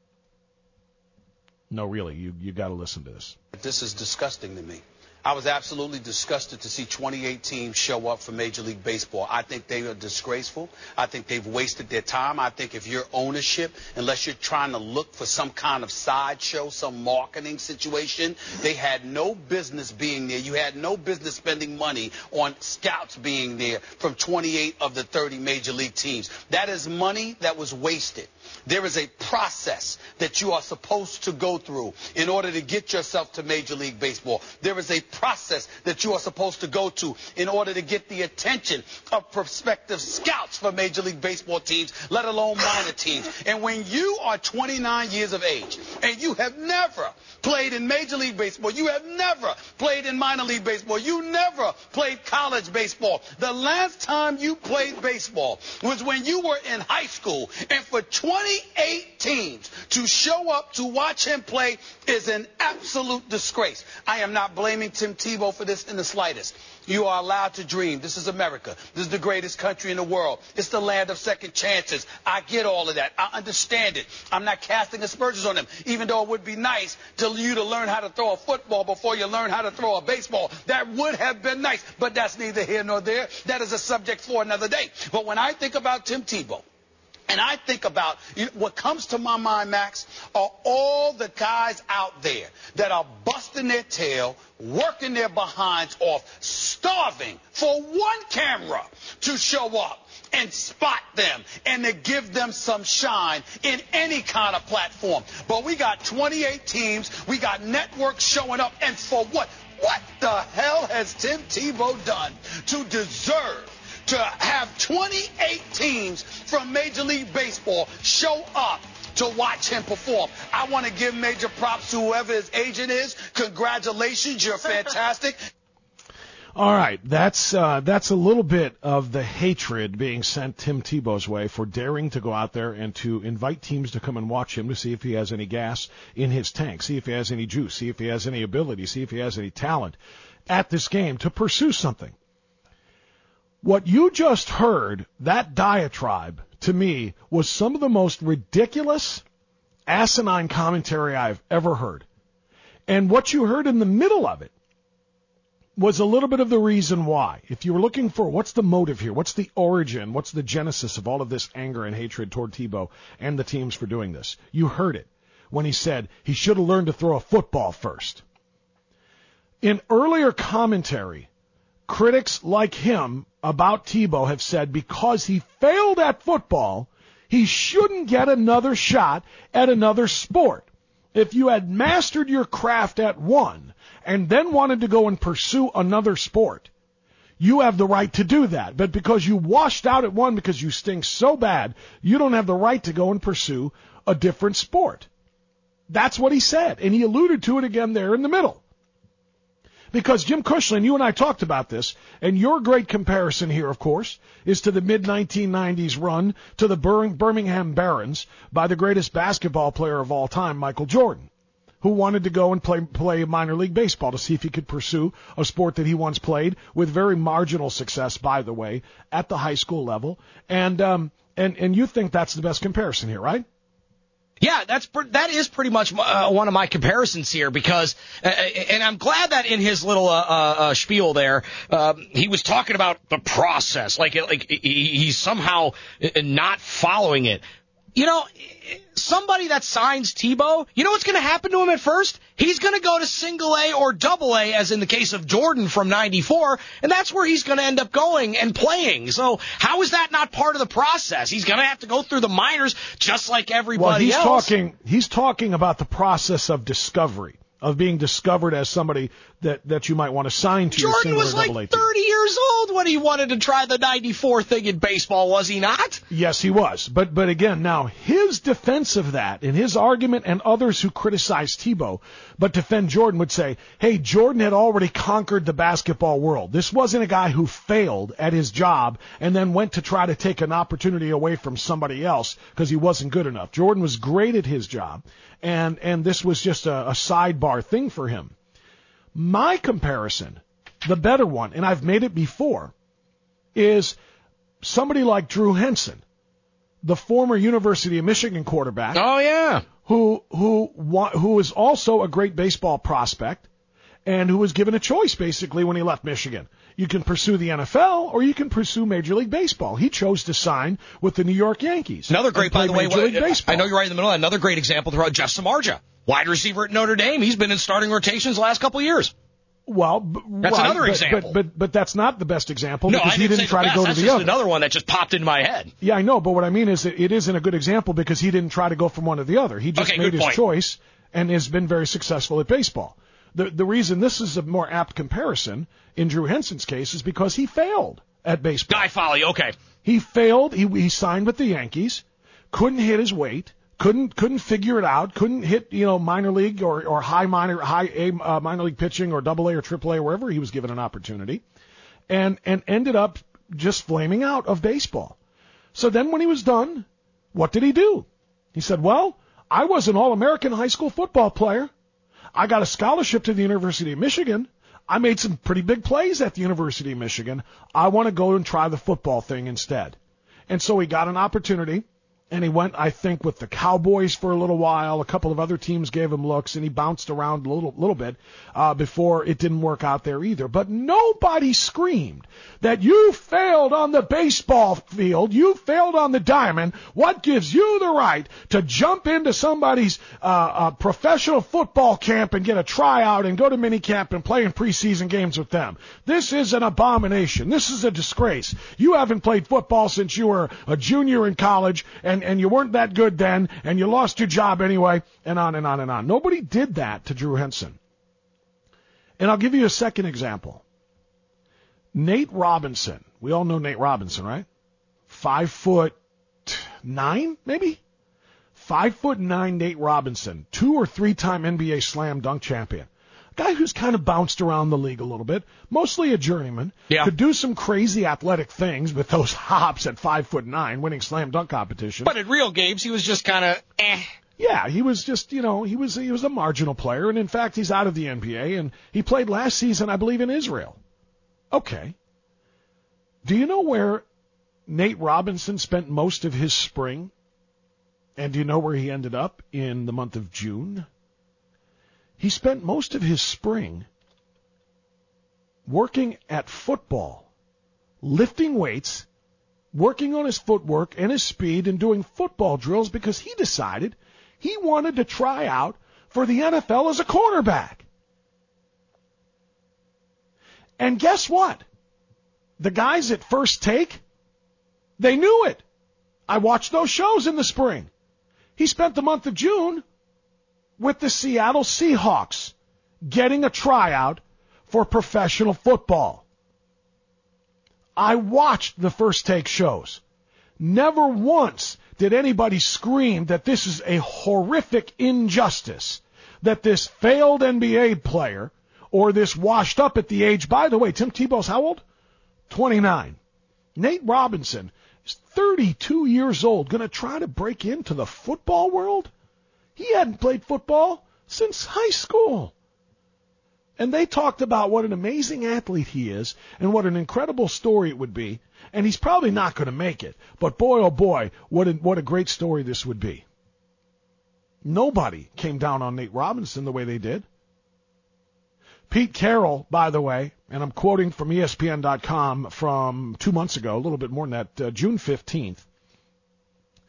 S8: No, really, you you got to listen to this.
S13: This is disgusting to me. I was absolutely disgusted to see twenty-eight teams show up for Major League Baseball. I think they are disgraceful. I think they've wasted their time. I think if you're ownership, unless you're trying to look for some kind of sideshow, some marketing situation, they had no business being there. You had no business spending money on scouts being there from twenty-eight of the thirty Major League teams. That is money that was wasted. There is a process that you are supposed to go through in order to get yourself to Major League Baseball. There is a process that you are supposed to go to in order to get the attention of prospective scouts for Major League Baseball teams, let alone minor teams. And when you are twenty-nine years of age and you have never played in Major League Baseball, you have never played in minor league baseball, you never played college baseball, the last time you played baseball was when you were in high school, and for twenty-eight teams to show up to watch him play is an absolute disgrace. I am not blaming Tim Tebow for this in the slightest. You are allowed to dream. This is America. This is the greatest country in the world. It's the land of second chances. I get all of that. I understand it. I'm not casting aspersions on him, even though it would be nice to you to learn how to throw a football before you learn how to throw a baseball. That would have been nice, but that's neither here nor there. That is a subject for another day. But when I think about Tim Tebow, and I think about, you know, what comes to my mind, Max, are all the guys out there that are busting their tail, working their behinds off, starving for one camera to show up and spot them and to give them some shine in any kind of platform. But we got twenty-eight teams, we got networks showing up, and for what? What the hell has Tim Tebow done to deserve to have twenty-eight teams from Major League Baseball show up to watch him perform? I want to give major props to whoever his agent is. Congratulations, you're fantastic.
S8: All right, that's uh, that's a little bit of the hatred being sent Tim Tebow's way for daring to go out there and to invite teams to come and watch him to see if he has any gas in his tank, see if he has any juice, see if he has any ability, see if he has any talent at this game to pursue something. What you just heard, that diatribe, to me, was some of the most ridiculous, asinine commentary I've ever heard. And what you heard in the middle of it was a little bit of the reason why. If you were looking for what's the motive here, what's the origin, what's the genesis of all of this anger and hatred toward Tebow and the teams for doing this, you heard it when he said he should have learned to throw a football first. In earlier commentary, critics like him about Tebow have said because he failed at football, he shouldn't get another shot at another sport. If you had mastered your craft at one and then wanted to go and pursue another sport, you have the right to do that. But because you washed out at one because you stink so bad, you don't have the right to go and pursue a different sport. That's what he said, and he alluded to it again there in the middle. Because Jim Cushling, you and I talked about this, and your great comparison here, of course, is to the mid nineteen nineties run to the Birmingham Barons by the greatest basketball player of all time, Michael Jordan, who wanted to go and play, play minor league baseball to see if he could pursue a sport that he once played with very marginal success, by the way, at the high school level. And um, and and you think that's the best comparison here, right?
S9: Yeah, that's that is pretty much uh, one of my comparisons here because, uh, and I'm glad that in his little uh, uh, spiel there, uh, he was talking about the process, like like he, he's somehow not following it. You know, somebody that signs Tebow, you know what's going to happen to him at first? He's going to go to single A or double A, as in the case of Jordan from ninety-four, and that's where he's going to end up going and playing. So how is that not part of the process? He's going to have to go through the minors just like everybody
S8: well, he's
S9: else.
S8: Talking, he's talking about the process of discovery, of being discovered as somebody that, that you might want to sign to.
S9: Jordan was like thirty years old when he wanted to try the ninety-four thing in baseball, was he not?
S8: Yes, he was. But but again, now his defense of that, and his argument, and others who criticize Tebow but defend Jordan would say, hey, Jordan had already conquered the basketball world. This wasn't a guy who failed at his job and then went to try to take an opportunity away from somebody else because he wasn't good enough. Jordan was great at his job, and, and this was just a, a sidebar thing for him. My comparison, the better one, and I've made it before, is somebody like Drew Henson, the former University of Michigan quarterback.
S9: Oh, yeah.
S8: Who, who, who is also a great baseball prospect and who was given a choice, basically, when he left Michigan. You can pursue the N F L or you can pursue Major League Baseball. He chose to sign with the New York Yankees.
S9: Another great, by the way,
S8: Major League Baseball.
S9: I know you're right in the middle. Another great example, Jeff Samardzija. Wide receiver at Notre Dame. He's been in starting rotations the last couple of years.
S8: Well, b-
S9: that's
S8: right,
S9: another
S8: but,
S9: example.
S8: But, but but that's not the best example
S9: no,
S8: because
S9: I didn't
S8: he didn't
S9: say
S8: try
S9: the
S8: to go
S9: that's
S8: to the
S9: just
S8: other.
S9: Another one that just popped into my head.
S8: Yeah, I know, but what I mean is that it isn't a good example because he didn't try to go from one to the other. He just
S9: okay,
S8: made his
S9: point.
S8: choice and has been very successful at baseball. The the reason this is a more apt comparison in Drew Henson's case is because he failed at baseball.
S9: Guy Foley, okay.
S8: He failed. He he signed with the Yankees, couldn't hit his weight. Couldn't couldn't figure it out. Couldn't hit you know minor league or, or high minor high A uh, minor league pitching or double A or triple A wherever he was given an opportunity, and and ended up just flaming out of baseball. So then when he was done, what did he do? He said, "Well, I was an All-American high school football player. I got a scholarship to the University of Michigan. I made some pretty big plays at the University of Michigan. I want to go and try the football thing instead." And so he got an opportunity. And he went, I think, with the Cowboys for a little while. A couple of other teams gave him looks, and he bounced around a little, little bit uh, before it didn't work out there either. But nobody screamed that you failed on the baseball field, you failed on the diamond. What gives you the right to jump into somebody's uh, uh, professional football camp and get a tryout and go to minicamp and play in preseason games with them? This is an abomination. This is a disgrace. You haven't played football since you were a junior in college, and and you weren't that good then, and you lost your job anyway, and on and on and on. Nobody did that to Drew Henson. And I'll give you a second example. Nate Robinson. We all know Nate Robinson, right? Five foot nine, maybe? Five foot nine Nate Robinson, two or three-time N B A slam dunk champion. Guy who's kind of bounced around the league a little bit, mostly a journeyman.
S9: Yeah.
S8: Could do some crazy athletic things with those hops at five foot nine, winning slam dunk competition.
S9: But in real games, he was just kind of eh.
S8: Yeah, he was just, you know, he was he was a marginal player, and in fact, he's out of the N B A, and he played last season, I believe, in Israel. Okay. Do you know where Nate Robinson spent most of his spring? And do you know where he ended up in the month of June? He spent most of his spring working at football, lifting weights, working on his footwork and his speed, and doing football drills because he decided he wanted to try out for the N F L as a cornerback. And guess what? The guys at First Take, they knew it. I watched those shows in the spring. He spent the month of June with the Seattle Seahawks getting a tryout for professional football. I watched the First Take shows. Never once did anybody scream that this is a horrific injustice, that this failed N B A player or this washed up at the age, by the way, Tim Tebow's how old? twenty-nine. Nate Robinson is thirty-two years old, going to try to break into the football world? He hadn't played football since high school. And they talked about what an amazing athlete he is and what an incredible story it would be. And he's probably not going to make it. But boy, oh boy, what a, what a great story this would be. Nobody came down on Nate Robinson the way they did. Pete Carroll, by the way, and I'm quoting from E S P N dot com from two months ago, a little bit more than that, uh, June fifteenth.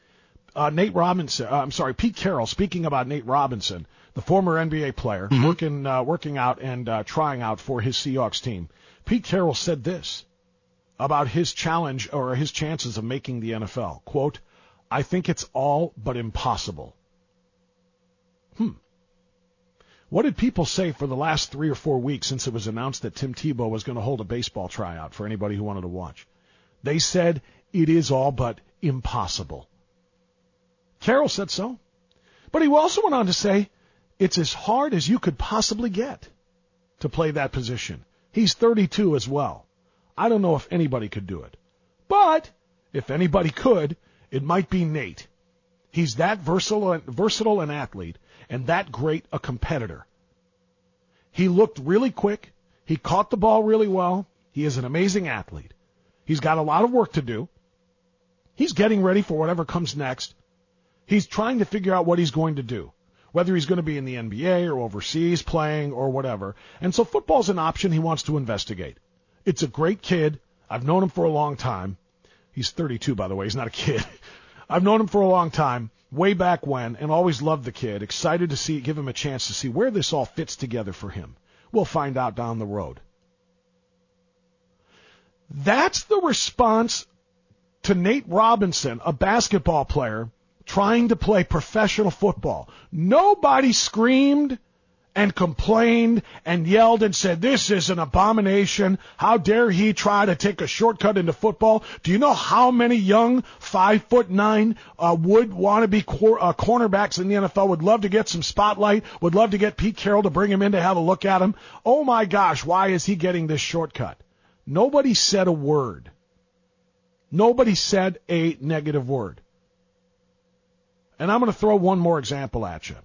S8: uh, Nate Robinson, uh, I'm sorry, Pete Carroll, speaking about Nate Robinson, the former N B A player, mm-hmm. working uh, working out and uh, trying out for his Seahawks team. Pete Carroll said this about his challenge or his chances of making the N F L. Quote, I think it's all but impossible. Hmm. What did people say for the last three or four weeks since it was announced that Tim Tebow was going to hold a baseball tryout for anybody who wanted to watch? They said it is all but impossible. Carroll said so. But he also went on to say it's as hard as you could possibly get to play that position. He's thirty-two as well. I don't know if anybody could do it. But if anybody could, it might be Nate. He's that versatile, versatile an athlete and that great a competitor. He looked really quick. He caught the ball really well. He is an amazing athlete. He's got a lot of work to do. He's getting ready for whatever comes next. He's trying to figure out what he's going to do, whether he's going to be in the N B A or overseas playing or whatever. And so football's an option he wants to investigate. It's a great kid. I've known him for a long time. He's thirty-two, by the way. He's not a kid. I've known him for a long time, way back when, and always loved the kid. Excited to see, give him a chance to see where this all fits together for him. We'll find out down the road. That's the response to Nate Robinson, a basketball player, trying to play professional football. Nobody screamed and complained and yelled and said, this is an abomination. How dare he try to take a shortcut into football? Do you know how many young five foot nine uh, would want to be cor- uh, cornerbacks in the N F L, would love to get some spotlight, would love to get Pete Carroll to bring him in to have a look at him? Oh my gosh, why is he getting this shortcut? Nobody said a word. Nobody said a negative word. And I'm going to throw one more example at you.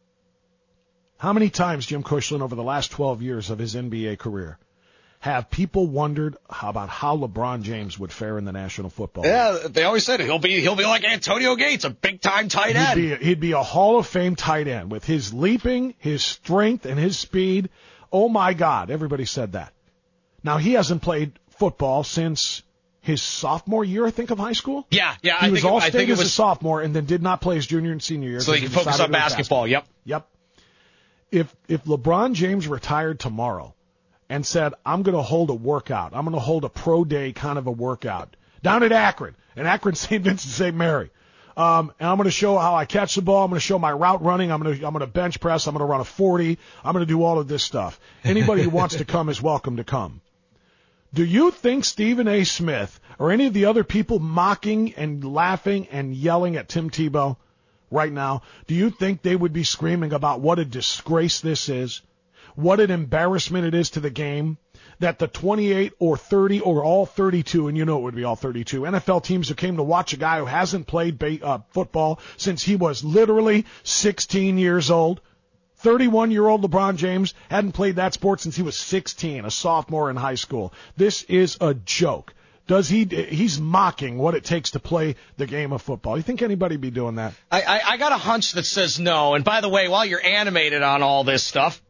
S8: How many times, Jim Cushlan, over the last twelve years of his N B A career, have people wondered how about how LeBron James would fare in the National Football League?
S9: Yeah, they always said he'll be he'll be like Antonio Gates, a big-time tight end.
S8: He'd be, he'd be a Hall of Fame tight end with his leaping, his strength, and his speed. Oh, my God, everybody said that. Now, he hasn't played football since his sophomore year, I think, of high school.
S9: Yeah, yeah.
S8: He
S9: I
S8: was
S9: think,
S8: all
S9: I
S8: state
S9: think it
S8: as
S9: was...
S8: a sophomore and then did not play his junior and senior year.
S9: So he can focus on basketball, yep.
S8: Yep. If if LeBron James retired tomorrow and said, I'm going to hold a workout, I'm going to hold a pro day kind of a workout down at Akron, in Akron, Saint Vincent, Saint Mary, um, and I'm going to show how I catch the ball, I'm going to show my route running, I'm going to I'm going to bench press, I'm going to run a forty, I'm going to do all of this stuff. Anybody who wants to come is welcome to come. Do you think Stephen A. Smith or any of the other people mocking and laughing and yelling at Tim Tebow right now, do you think they would be screaming about what a disgrace this is, what an embarrassment it is to the game, that the twenty-eight or thirty or all thirty-two, and you know it would be all thirty-two, N F L teams who came to watch a guy who hasn't played ba- uh, football since he was literally sixteen years old, thirty-one-year-old LeBron James hadn't played that sport since he was sixteen, a sophomore in high school. This is a joke. Does he? He's mocking what it takes to play the game of football. You think anybody be doing that?
S9: I, I, I got a hunch that says no. And by the way, while you're animated on all this stuff,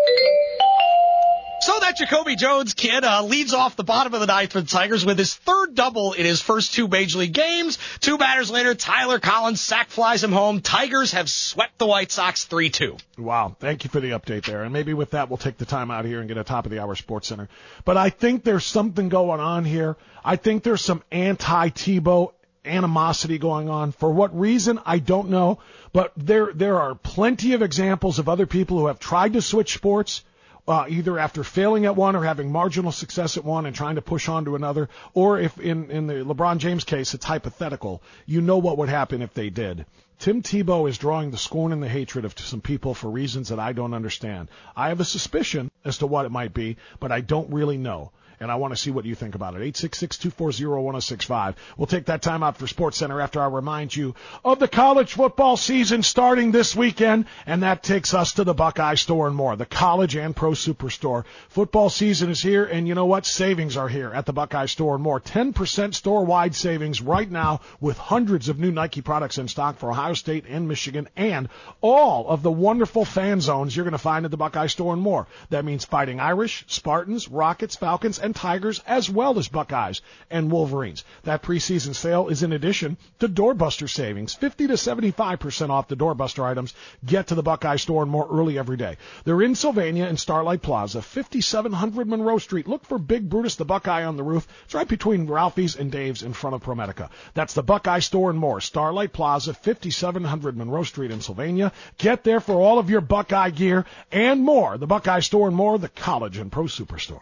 S9: so that Jacoby Jones kid uh, leads off the bottom of the ninth for the Tigers with his third double in his first two Major League games. Two batters later, Tyler Collins sack flies him home. Tigers have swept the White Sox three two.
S8: Wow. Thank you for the update there. And maybe with that, we'll take the time out here and get a top of the hour Sports Center. But I think there's something going on here. I think there's some anti-Tebow animosity going on. For what reason, I don't know. But there, there are plenty of examples of other people who have tried to switch sports, Uh, either after failing at one or having marginal success at one and trying to push on to another, or if in, in the LeBron James case, it's hypothetical. You know what would happen if they did. Tim Tebow is drawing the scorn and the hatred of some people for reasons that I don't understand. I have a suspicion as to what it might be, but I don't really know. And I want to see what you think about it. eight six six, two four zero, one zero six five. We'll take that time out for Sports Center after I remind you of the college football season starting this weekend, and that takes us to the Buckeye Store and More, the college and pro superstore. Football season is here, and you know what? Savings are here at the Buckeye Store and More. ten percent store-wide savings right now with hundreds of new Nike products in stock for Ohio State and Michigan, and all of the wonderful fan zones you're going to find at the Buckeye Store and More. That means Fighting Irish, Spartans, Rockets, Falcons, and and Tigers, as well as Buckeyes and Wolverines. That preseason sale is in addition to doorbuster savings, fifty to seventy-five percent off the doorbuster items. Get to the Buckeye store and more early every day. They're in Sylvania and Starlight Plaza, fifty-seven hundred Monroe Street. Look for Big Brutus the Buckeye on the roof. It's right between Ralphie's and Dave's in front of ProMedica. That's the Buckeye store and more. Starlight Plaza, fifty-seven hundred Monroe Street in Sylvania. Get there for all of your Buckeye gear and more. The Buckeye store and more, the College and Pro Superstore.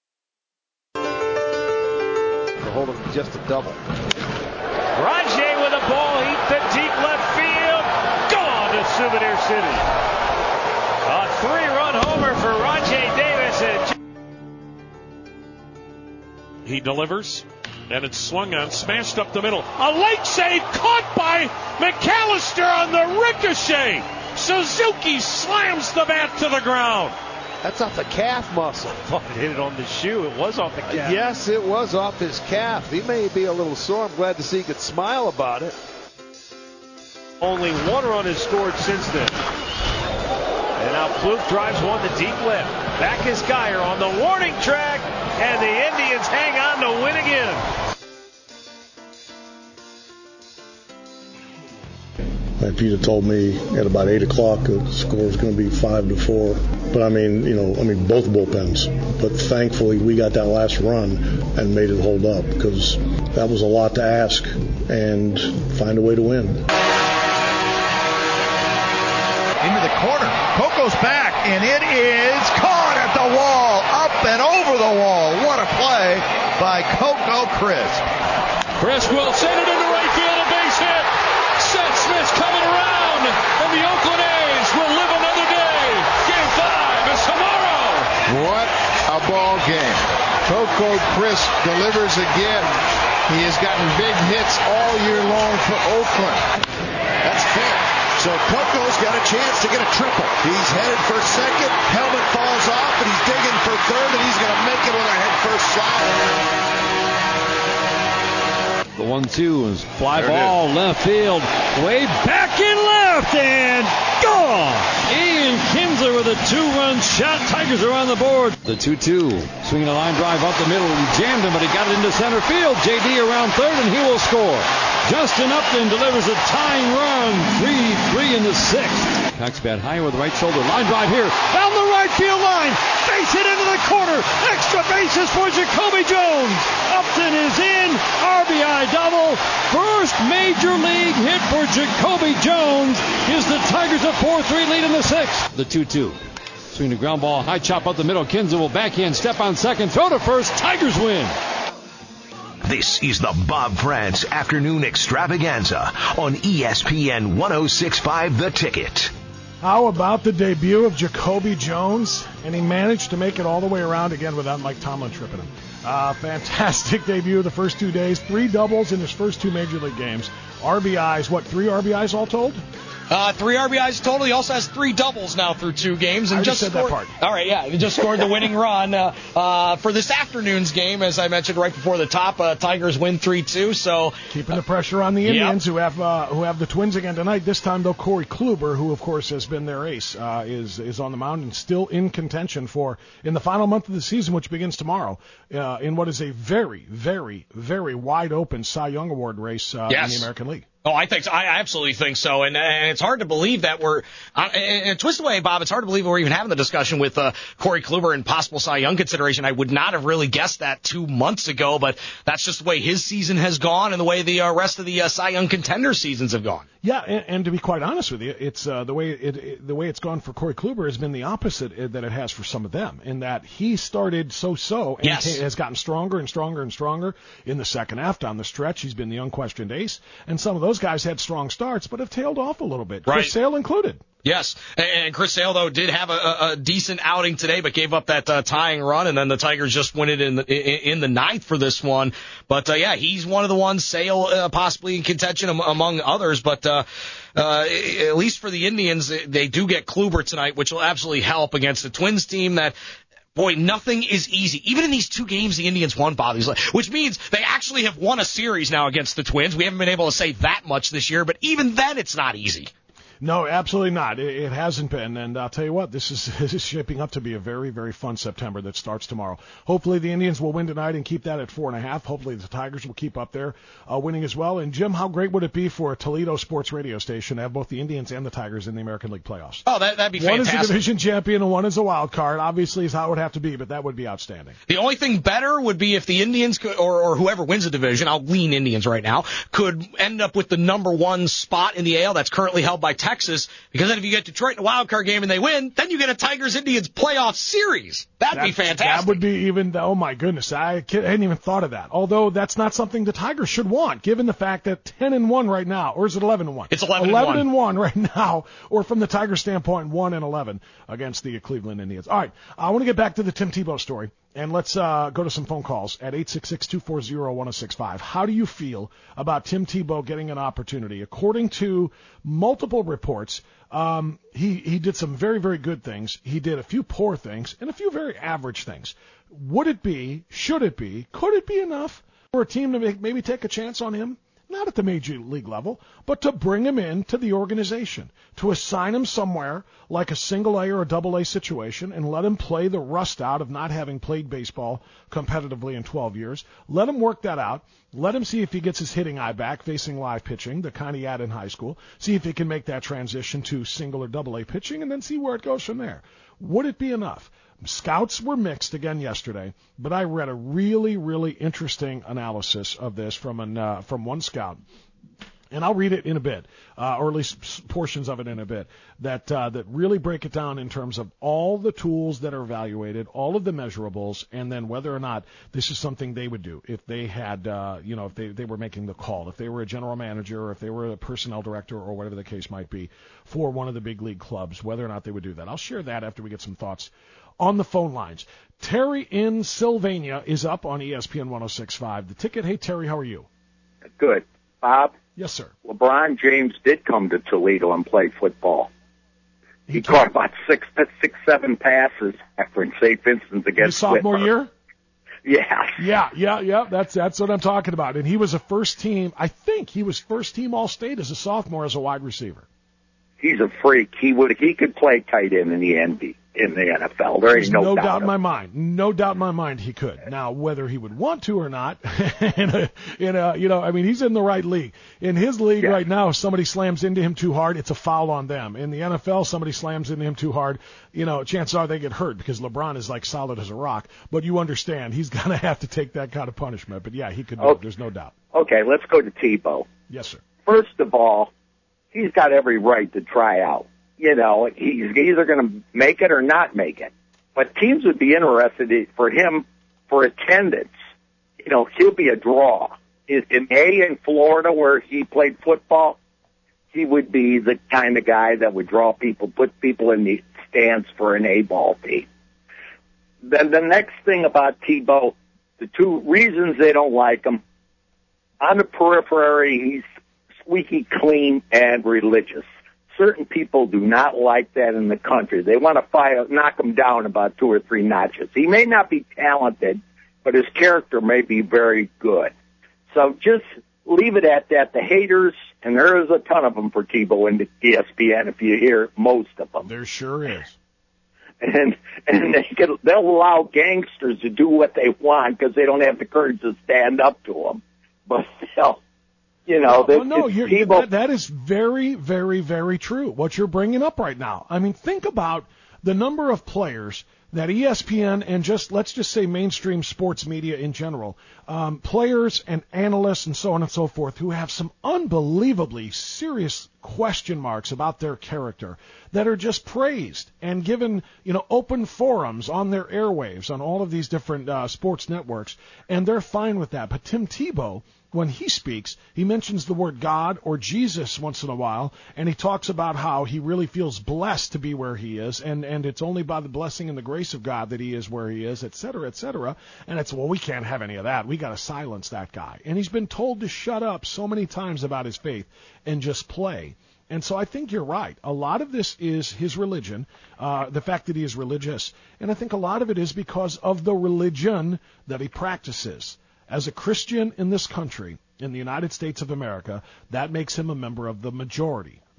S2: They're holding just a double.
S4: Rajay with a ball, heat the deep left field. Gone to Souvenir City. A three-run homer for Rajay Davis. And he delivers, and it's swung on, smashed up the middle. A late save caught by McAllister on the ricochet. Suzuki slams the bat to the ground.
S2: That's off the calf muscle.
S3: Oh, it hit it on the shoe. It was off the calf.
S2: Yes, it was off his calf. He may be a little sore. I'm glad to see he could smile about it.
S3: Only one run has scored since then. And now Fluke drives one to deep left. Back is Geyer on the warning track, and the Indians hang on to win again.
S5: If you'd have told me at about eight o'clock the score was going to be five to four, but I mean, you know, I mean both bullpens. But thankfully we got that last run and made it hold up, because that was a lot to ask and find a way to win.
S6: Into the corner, Coco's back, and it is caught at the wall, up and over the wall. What a play by Coco Crisp.
S3: Chris will send it into right field, a base hit. Seth Smith's coming around, and the Oakland A's will live another day. Game five is tomorrow.
S6: What a ball game. Coco Crisp delivers again. He has gotten big hits all year long for Oakland. That's fair. So Coco's got a chance to get a triple. He's headed for second. Helmet falls off, and he's digging for third, and he's going to make it with a head-first shot.
S3: The one two is fly ball, left field, way back in left, and gone! Ian Kinsler with a two-run shot. Tigers are on the board. The two two, swinging a line drive up the middle. He jammed him, but he got it into center field. J D around third, and he will score. Justin Upton delivers a tying run, three three in the sixth. Cocks bat high with the right shoulder. Line drive here, down the right field line. Base hit into the corner. Extra bases for Jacoby Jones. Upton is in. R B I double. First major league hit for Jacoby Jones. Gives the Tigers a four three lead in the sixth. The two two. Swing the ground ball, high chop up the middle. Kinsler will backhand, step on second, throw to first. Tigers win.
S7: This is the Bob France Afternoon Extravaganza on E S P N ten sixty-five The Ticket.
S8: How about the debut of Jacoby Jones? And he managed to make it all the way around again without Mike Tomlin tripping him. Uh, fantastic debut the first two days. Three doubles in his first two Major League games. R B Is, what, three R B Is all told?
S9: Uh, three R B Is total. He also has three doubles now through two games. And
S8: I
S9: just
S8: said
S9: scored,
S8: that part.
S9: All right, yeah. He just scored the winning run uh, uh, for this afternoon's game, as I mentioned right before the top. Uh, Tigers win three two. So
S8: keeping the pressure on the Indians,
S9: yep.
S8: who have uh, who have the Twins again tonight. This time, though, Corey Kluber, who, of course, has been their ace, uh, is is on the mound and still in contention for, in the final month of the season, which begins tomorrow, uh, in what is a very, very, very wide-open Cy Young Award race uh,
S9: yes.
S8: in the American League.
S9: Oh, I think so. I absolutely think so, and, and it's hard to believe that we're uh, and, and twist away, Bob. It's hard to believe we're even having the discussion with uh, Corey Kluber and possible Cy Young consideration. I would not have really guessed that two months ago, but that's just the way his season has gone and the way the uh, rest of the uh, Cy Young contender seasons have gone.
S8: Yeah, and, and to be quite honest with you, it's uh, the way it, it the way it's gone for Corey Kluber has been the opposite that it has for some of them, in that he started so-so and
S9: yes.
S8: has gotten stronger and stronger and stronger in the second half down the stretch. He's been the unquestioned ace, and some of those guys had strong starts, but have tailed off a little bit.
S9: Right.
S8: Chris Sale included.
S9: Yes, and Chris Sale, though, did have a, a decent outing today, but gave up that uh, tying run, and then the Tigers just win it in the, in the ninth for this one. But, uh, yeah, he's one of the ones, Sale uh, possibly in contention among others, but uh, uh, at least for the Indians, they do get Kluber tonight, which will absolutely help against the Twins team that, boy, nothing is easy. Even in these two games the Indians won, Bob, which means they actually have won a series now against the Twins. We haven't been able to say that much this year, but even then it's not easy.
S8: No, absolutely not. It, it hasn't been, and I'll tell you what, this is, this is shaping up to be a very, very fun September that starts tomorrow. Hopefully the Indians will win tonight and keep that at four and a half. Hopefully the Tigers will keep up there uh, winning as well. And Jim, how great would it be for a Toledo sports radio station to have both the Indians and the Tigers in the American League playoffs?
S9: Oh, that, that'd be
S8: one
S9: fantastic.
S8: One is a division champion and one is a wild card. Obviously is how it would have to be, but that would be outstanding.
S9: The only thing better would be if the Indians could, or, or whoever wins the division, I'll lean Indians right now, could end up with the number one spot in the A L that's currently held by Texas, because then if you get Detroit in a wild card game and they win, then you get a Tigers-Indians playoff series. That'd
S8: that,
S9: be fantastic.
S8: That would be even, oh my goodness, I hadn't even thought of that. Although that's not something the Tigers should want, given the fact that ten and one right now, or is it eleven and one?
S9: It's eleven
S8: and one right now, or from the Tigers standpoint, one and eleven against the Cleveland Indians. All right, I want to get back to the Tim Tebow story. And let's uh, go to some phone calls at eight six six, two four zero, one zero six five. How do you feel about Tim Tebow getting an opportunity? According to multiple reports, um, he, he did some very, very good things. He did a few poor things and a few very average things. Would it be, should it be, could it be enough for a team to make, maybe take a chance on him? Not at the major league level, but to bring him in to the organization, to assign him somewhere like a single A or a double A situation and let him play the rust out of not having played baseball competitively in twelve years. Let him work that out. Let him see if he gets his hitting eye back facing live pitching, the kind he had in high school. See if he can make that transition to single or double A pitching, and then see where it goes from there. Would it be enough? Scouts were mixed again yesterday, but I read a really, really interesting analysis of this from an uh, from one scout, and I'll read it in a bit, uh, or at least portions of it in a bit, that uh, that really break it down in terms of all the tools that are evaluated, all of the measurables, and then whether or not this is something they would do if they had, uh, you know, if they, they were making the call, if they were a general manager, or if they were a personnel director, or whatever the case might be, for one of the big league clubs, whether or not they would do that. I'll share that after we get some thoughts on the phone lines. Terry in Sylvania is up on E S P N one oh six point five. The Ticket. Hey, Terry, how are you?
S14: Good. Bob?
S8: Yes, sir.
S14: LeBron James did come to Toledo and play football. He, he caught about six, six, seven passes after in Saint Vincent's against
S8: His sophomore
S14: Whitmer.
S8: year?
S14: Yeah.
S8: Yeah, yeah, yeah. That's that's what I'm talking about. And he was a first team, I think he was first team All-State as a sophomore as a wide receiver.
S14: He's a freak. He would he could play tight end in the N B A. In the N F L. There
S8: There's
S14: ain't no,
S8: no
S14: doubt,
S8: doubt in my mind. No doubt in my mind he could. Now, whether he would want to or not, in a, in a, you know, I mean, he's in the right league. In his league
S14: yeah.
S8: right now, if somebody slams into him too hard, it's a foul on them. In the N F L, somebody slams into him too hard, you know, chances are they get hurt because LeBron is like solid as a rock. But you understand, he's going to have to take that kind of punishment. But yeah, he could do
S14: okay.
S8: it. There's no doubt.
S14: Okay, let's go to Tebow.
S8: Yes, sir.
S14: First of all, he's got every right to try out. You know, he's either going to make it or not make it. But teams would be interested for him for attendance. You know, he'll be a draw. In A, in Florida, where he played football, he would be the kind of guy that would draw people, put people in the stands for an A-ball team. Then the next thing about Tebow, the two reasons they don't like him, on the periphery, he's squeaky clean and religious. Certain people do not like that in the country. They want to fight, knock him down about two or three notches. He may not be talented, but his character may be very good. So just leave it at that. The haters, and there is a ton of them for Tebow in the E S P N if you hear most of them.
S8: There sure is.
S14: And and they can, they'll allow gangsters to do what they want because they don't have the courage to stand up to them. But they'll. You know,
S8: well, no, you're,
S14: people...
S8: that, that is very, very, very true, what you're bringing up right now. I mean, think about the number of players that E S P N and just, let's just say mainstream sports media in general, um, players and analysts and so on and so forth who have some unbelievably serious question marks about their character that are just praised and given, you know, open forums on their airwaves on all of these different uh, sports networks, and they're fine with that. But Tim Tebow, when he speaks, he mentions the word God or Jesus once in a while, and he talks about how he really feels blessed to be where he is, and, and it's only by the blessing and the grace of God that he is where he is, et cetera, et cetera. And it's, well, we can't have any of that. We got to silence that guy. And he's been told to shut up so many times about his faith and just play. And so I think you're right. A lot of this is his religion, uh, the fact that he is religious. And I think a lot of it is because of the religion that he practices. As a Christian in this country, in the United States of America, that makes him a member of the majority,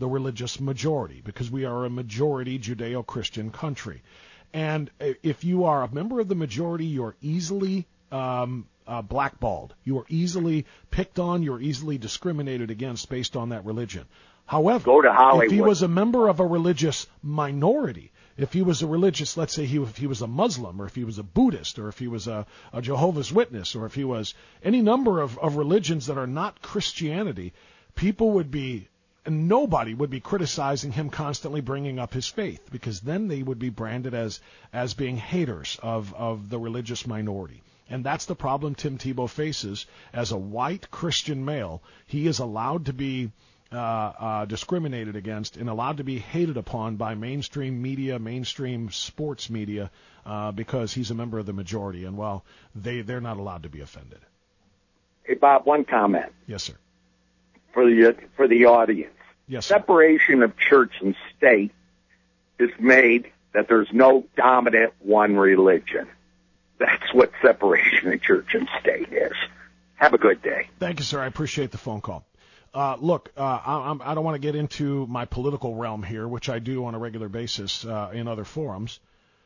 S8: the religious majority, because we are a majority Judeo-Christian country. And if you are a member of the majority, you're easily um, uh, blackballed. You are easily picked on. You're easily discriminated against based on that religion. However,
S14: Go to Hollywood.
S8: if he was a member of a religious minority, if he was a religious, let's say he, if he was a Muslim, or if he was a Buddhist, or if he was a, a Jehovah's Witness, or if he was any number of, of religions that are not Christianity, people would be, and nobody would be criticizing him constantly bringing up his faith, because then they would be branded as as being haters of, of the religious minority. And that's the problem Tim Tebow faces as a white Christian male. He is allowed to be uh, uh, discriminated against and allowed to be hated upon by mainstream media, mainstream sports media, uh, because he's a member of the majority. And, well, they, they're not allowed to be offended.
S14: Hey, Bob, one comment.
S8: Yes, sir.
S14: For the for the audience.
S8: Yes, sir.
S14: Separation of church and state is made that there's no dominant one religion. That's what separation of church and state is. Have a good day.
S8: Thank you, sir. I appreciate the phone call. Uh, look, uh, I, I'm, I don't want to get into my political realm here, which I do on a regular basis uh, in other forums.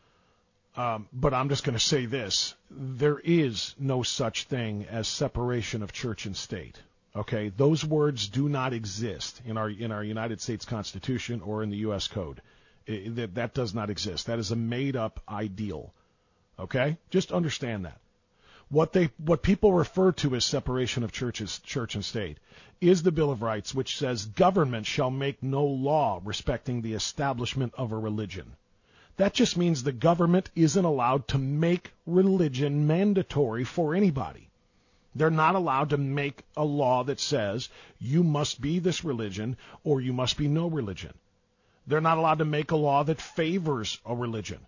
S8: Um, but I'm just going to say this. There is no such thing as separation of church and state. Okay, those words do not exist in our in our United States Constitution or in the U S Code. It, that, that does not exist. That is a made-up ideal. Okay, just understand that. What they what people refer to as separation of churches, church and state is the Bill of Rights, which says government shall make no law respecting the establishment of a religion. That just means the government isn't allowed to make religion mandatory for anybody. They're not allowed to make a law that says you must be this religion or you must be no religion. They're not allowed to make a law that favors a religion.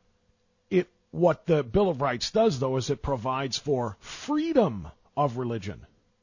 S8: It what the Bill of Rights does, though, is it provides for freedom of religion.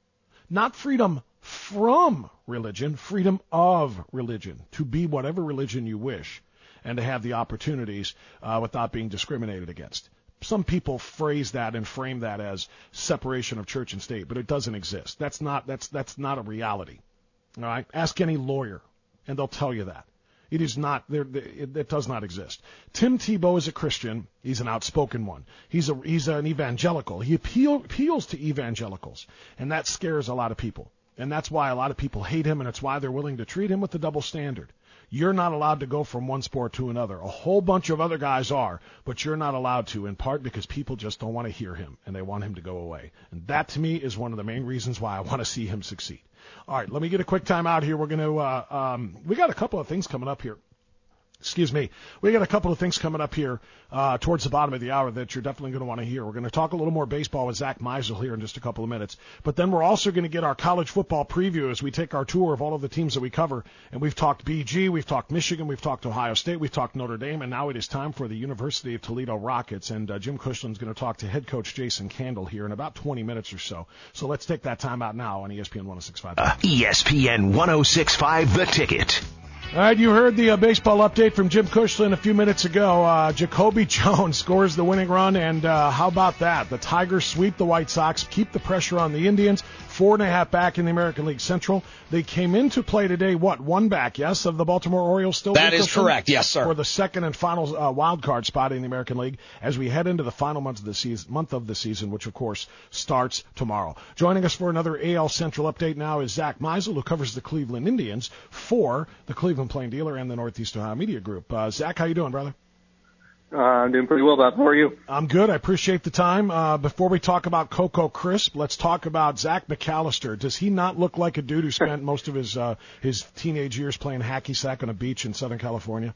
S8: Not freedom from religion, freedom of religion, to be whatever religion you wish and to have the opportunities uh, without being discriminated against. Some people phrase that and frame that as separation of church and state, but it doesn't exist. That's not that's that's not a reality. All right? Ask any lawyer, and they'll tell you that. It is not there. It, it does not exist. Tim Tebow is a Christian. He's an outspoken one. He's a he's an evangelical. He appeal, appeals to evangelicals, and that scares a lot of people. And that's why a lot of people hate him, and it's why they're willing to treat him with the double standard. You're not allowed to go from one sport to another. A whole bunch of other guys are, but you're not allowed to, in part because people just don't want to hear him, and they want him to go away. And that, to me, is one of the main reasons why I want to see him succeed. All right, let me get a quick time out here. We're going to, uh, um, we got a couple of things coming up here. Excuse me. We got a couple of things coming up here uh, towards the bottom of the hour that you're definitely going to want to hear. We're going to talk a little more baseball with Zach Meisel here in just a couple of minutes. But then we're also going to get our college football preview as we take our tour of all of the teams that we cover. And we've talked B G, we've talked Michigan, we've talked Ohio State, we've talked Notre Dame, and now it is time for the University of Toledo Rockets. And uh, Jim Cushlin's going to talk to head coach Jason Candle here in about twenty minutes or so. So let's take that time out now on E S P N one oh six point five.
S7: Uh, E S P N one oh six point five, The Ticket.
S8: All right, you heard the uh, baseball update from Jim Cushlin a few minutes ago. Uh, Jacoby Jones scores the winning run, and uh, how about that? The Tigers sweep the White Sox, keep the pressure on the Indians, four and a half back in the American League Central. They came into play today, what, one back, yes, of the Baltimore Orioles still?
S9: That is correct, yes, sir.
S8: For the second and final uh, wild card spot in the American League as we head into the final month of the season, month of the season, which, of course, starts tomorrow. Joining us for another A L Central update now is Zach Meisel, who covers the Cleveland Indians for the Cleveland Plain Dealer and the Northeast Ohio Media Group. Uh, Zach, how you doing, brother?
S15: Uh, I'm doing pretty well, Bob. How are you?
S8: I'm good. I appreciate the time. Uh, before we talk about Coco Crisp, let's talk about Zach McAllister. Does he not look like a dude who spent most of his uh, his teenage years playing hacky sack on a beach in Southern California?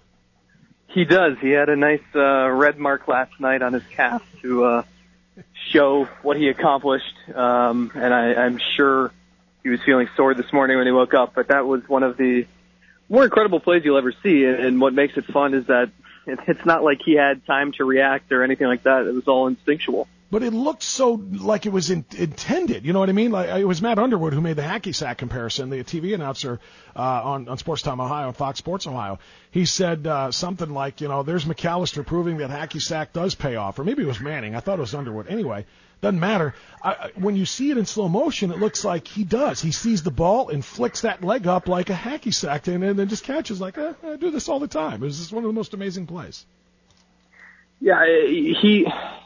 S15: He does. He had a nice uh, red mark last night on his calf to uh, show what he accomplished, um, and I, I'm sure he was feeling sore this morning when he woke up, but that was one of the more incredible plays you'll ever see, and what makes it fun is that it's not like he had time to react or anything like that. It was all instinctual.
S8: But it looked so like it was in, intended. You know what I mean? Like it was Matt Underwood who made the hacky sack comparison, the T V announcer uh, on, on Sports Time Ohio, on Fox Sports Ohio. He said uh, something like, you know, there's McAllister proving that hacky sack does pay off. Or maybe it was Manning. I thought it was Underwood. Anyway, doesn't matter. I, when you see it in slow motion, it looks like he does. He sees the ball and flicks that leg up like a hacky sack and, and then just catches like, eh, I do this all the time. It was just one of the most amazing plays.
S15: Yeah, he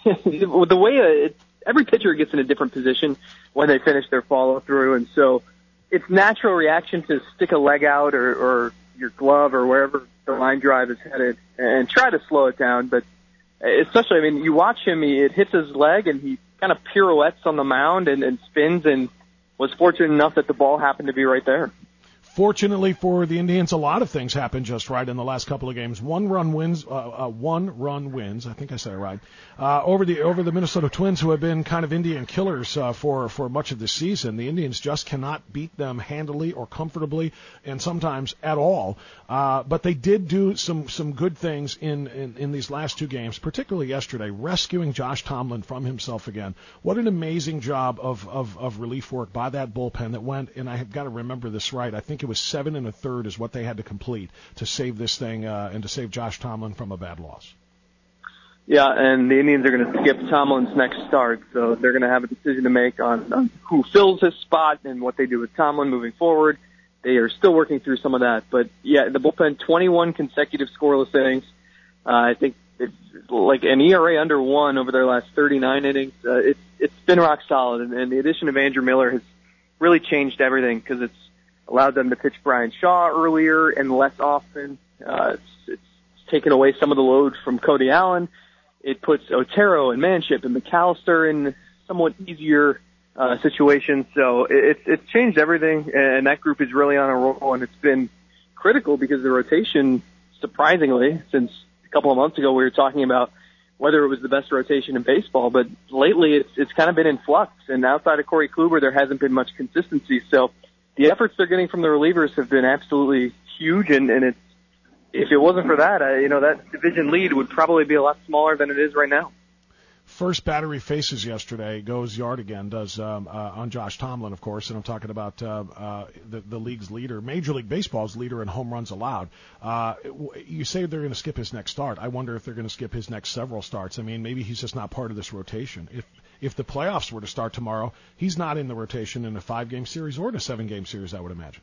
S15: the way a, it, every pitcher gets in a different position when they finish their follow through, and so it's natural reaction to stick a leg out or, or your glove or wherever the line drive is headed and try to slow it down. But especially, I mean, you watch him; he, it hits his leg and he kind of pirouettes on the mound and, and spins, and was fortunate enough that the ball happened to be right there.
S8: Fortunately for the Indians, a lot of things happened just right in the last couple of games. One run wins, uh, uh, one run wins. I think I said it right. Uh, over the over the Minnesota Twins, who have been kind of Indian killers uh, for for much of the season. The Indians just cannot beat them handily or comfortably, and sometimes at all. Uh, but they did do some some good things in, in in these last two games, particularly yesterday, rescuing Josh Tomlin from himself again. What an amazing job of of, of relief work by that bullpen that went. And I have got to remember this right. I think it was seven and a third is what they had to complete to save this thing uh, and to save Josh Tomlin from a bad loss.
S15: Yeah, and the Indians are going to skip Tomlin's next start, so they're going to have a decision to make on, on who fills his spot and what they do with Tomlin moving forward. They are still working through some of that, but yeah, the bullpen, twenty-one consecutive scoreless innings. Uh, I think it's like an E R A under one over their last thirty-nine innings. Uh, it's it's been rock solid, and, and the addition of Andrew Miller has really changed everything because it's allowed them to pitch Brian Shaw earlier and less often. Uh, it's, it's taken away some of the load from Cody Allen. It puts Otero and Manship and McAllister in somewhat easier uh, situations. So it's it's changed everything, and that group is really on a roll, and it's been critical because the rotation, surprisingly, since a couple of months ago we were talking about whether it was the best rotation in baseball, but lately it's it's kind of been in flux, and outside of Corey Kluber, there hasn't been much consistency. So the efforts they're getting from the relievers have been absolutely huge, and, and it's, if it wasn't for that, uh, you know, that division lead would probably be a lot smaller than it is right now.
S8: First battery faces yesterday goes yard again, does um, uh, on Josh Tomlin, of course, and I'm talking about uh, uh, the, the league's leader, Major League Baseball's leader in home runs allowed. Uh, you say they're going to skip his next start. I wonder if they're going to skip his next several starts. I mean, maybe he's just not part of this rotation. If if the playoffs were to start tomorrow, he's not in the rotation in a five-game series or in a seven-game series, I would imagine.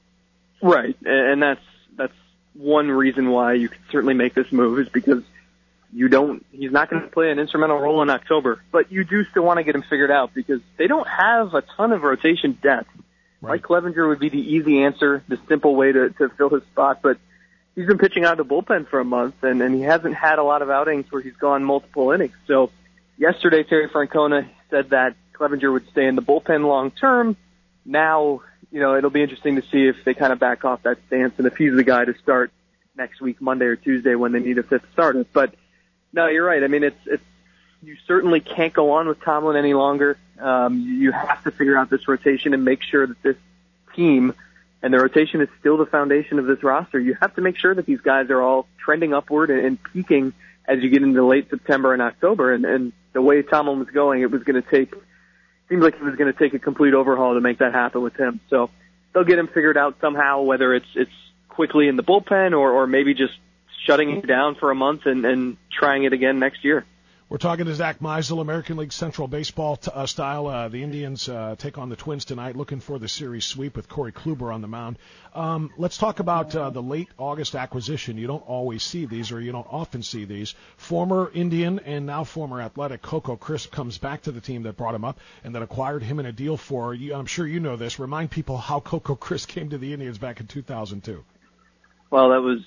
S15: Right, and that's that's one reason why you could certainly make this move is because you don't, he's not going to play an instrumental role in October, but you do still want to get him figured out because they don't have a ton of rotation depth. Right. Mike Clevenger would be the easy answer, the simple way to, to fill his spot, but he's been pitching out of the bullpen for a month, and, and he hasn't had a lot of outings where he's gone multiple innings. So yesterday, Terry Francona said that Clevenger would stay in the bullpen long term. Now, you know, it'll be interesting to see if they kind of back off that stance and if he's the guy to start next week, Monday or Tuesday, when they need a fifth starter. But no, you're right. I mean, it's it's you certainly can't go on with Tomlin any longer. Um, you have to figure out this rotation and make sure that this team, and the rotation is still the foundation of this roster. You have to make sure that these guys are all trending upward and, and peaking as you get into late September and October. And, and the way Tomlin was going, it was going to take. Seems like it was going to take a complete overhaul to make that happen with him. So they'll get him figured out somehow, whether it's it's quickly in the bullpen or, or maybe just shutting it down for a month and, and trying it again next year.
S8: We're talking to Zach Meisel, American League Central Baseball t- uh, style. Uh, the Indians uh, take on the Twins tonight, looking for the series sweep with Corey Kluber on the mound. Um, let's talk about uh, the late August acquisition. You don't always see these, or you don't often see these. Former Indian and now former Athletic Coco Crisp comes back to the team that brought him up and that acquired him in a deal for, you, I'm sure you know this, remind people how Coco Crisp came to the Indians back in two thousand two.
S15: Well, that was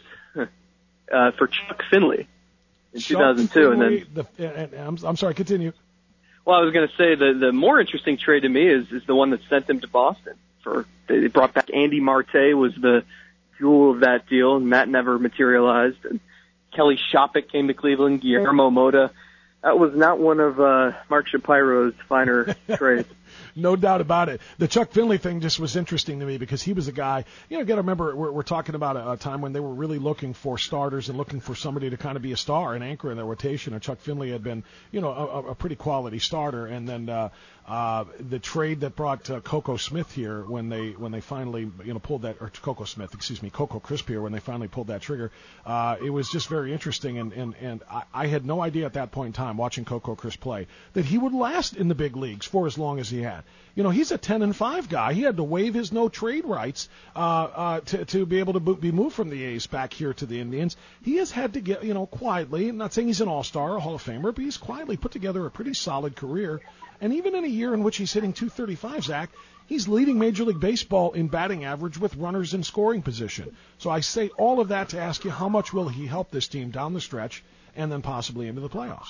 S15: uh, for Chuck Finley. In two thousand two, and then
S8: the, and, and I'm, I'm sorry, continue.
S15: Well, I was going to say the the more interesting trade to me is is the one that sent them to Boston. For they brought back Andy Marte, was the jewel of that deal, and that never materialized. And Kelly Shoppach came to Cleveland, Guillermo Mota. that was not one of uh, Mark Shapiro's finer trades.
S8: No doubt about it. The Chuck Finley thing just was interesting to me because he was a guy, you know, you got to remember, we're, we're talking about a, a time when they were really looking for starters and looking for somebody to kind of be a star, an anchor in their rotation. And Chuck Finley had been, you know, a, a pretty quality starter. And then uh, uh, the trade that brought uh, Coco Smith here when they when they finally, you know, pulled that, or Coco Smith, excuse me, Coco Crisp here when they finally pulled that trigger, uh, it was just very interesting. And, and, and I, I had no idea at that point in time, watching Coco Crisp play, that he would last in the big leagues for as long as he had. You know, he's a ten and five guy. He had to waive his no trade rights uh, uh, to to be able to bo- be moved from the A's back here to the Indians. He has had to get, you know, quietly. I'm not saying he's an all-star or Hall of Famer, but he's quietly put together a pretty solid career. And even in a year in which he's hitting two thirty-five, Zach, he's leading Major League Baseball in batting average with runners in scoring position. So I say all of that to ask you, how much will he help this team down the stretch and then possibly into the playoffs?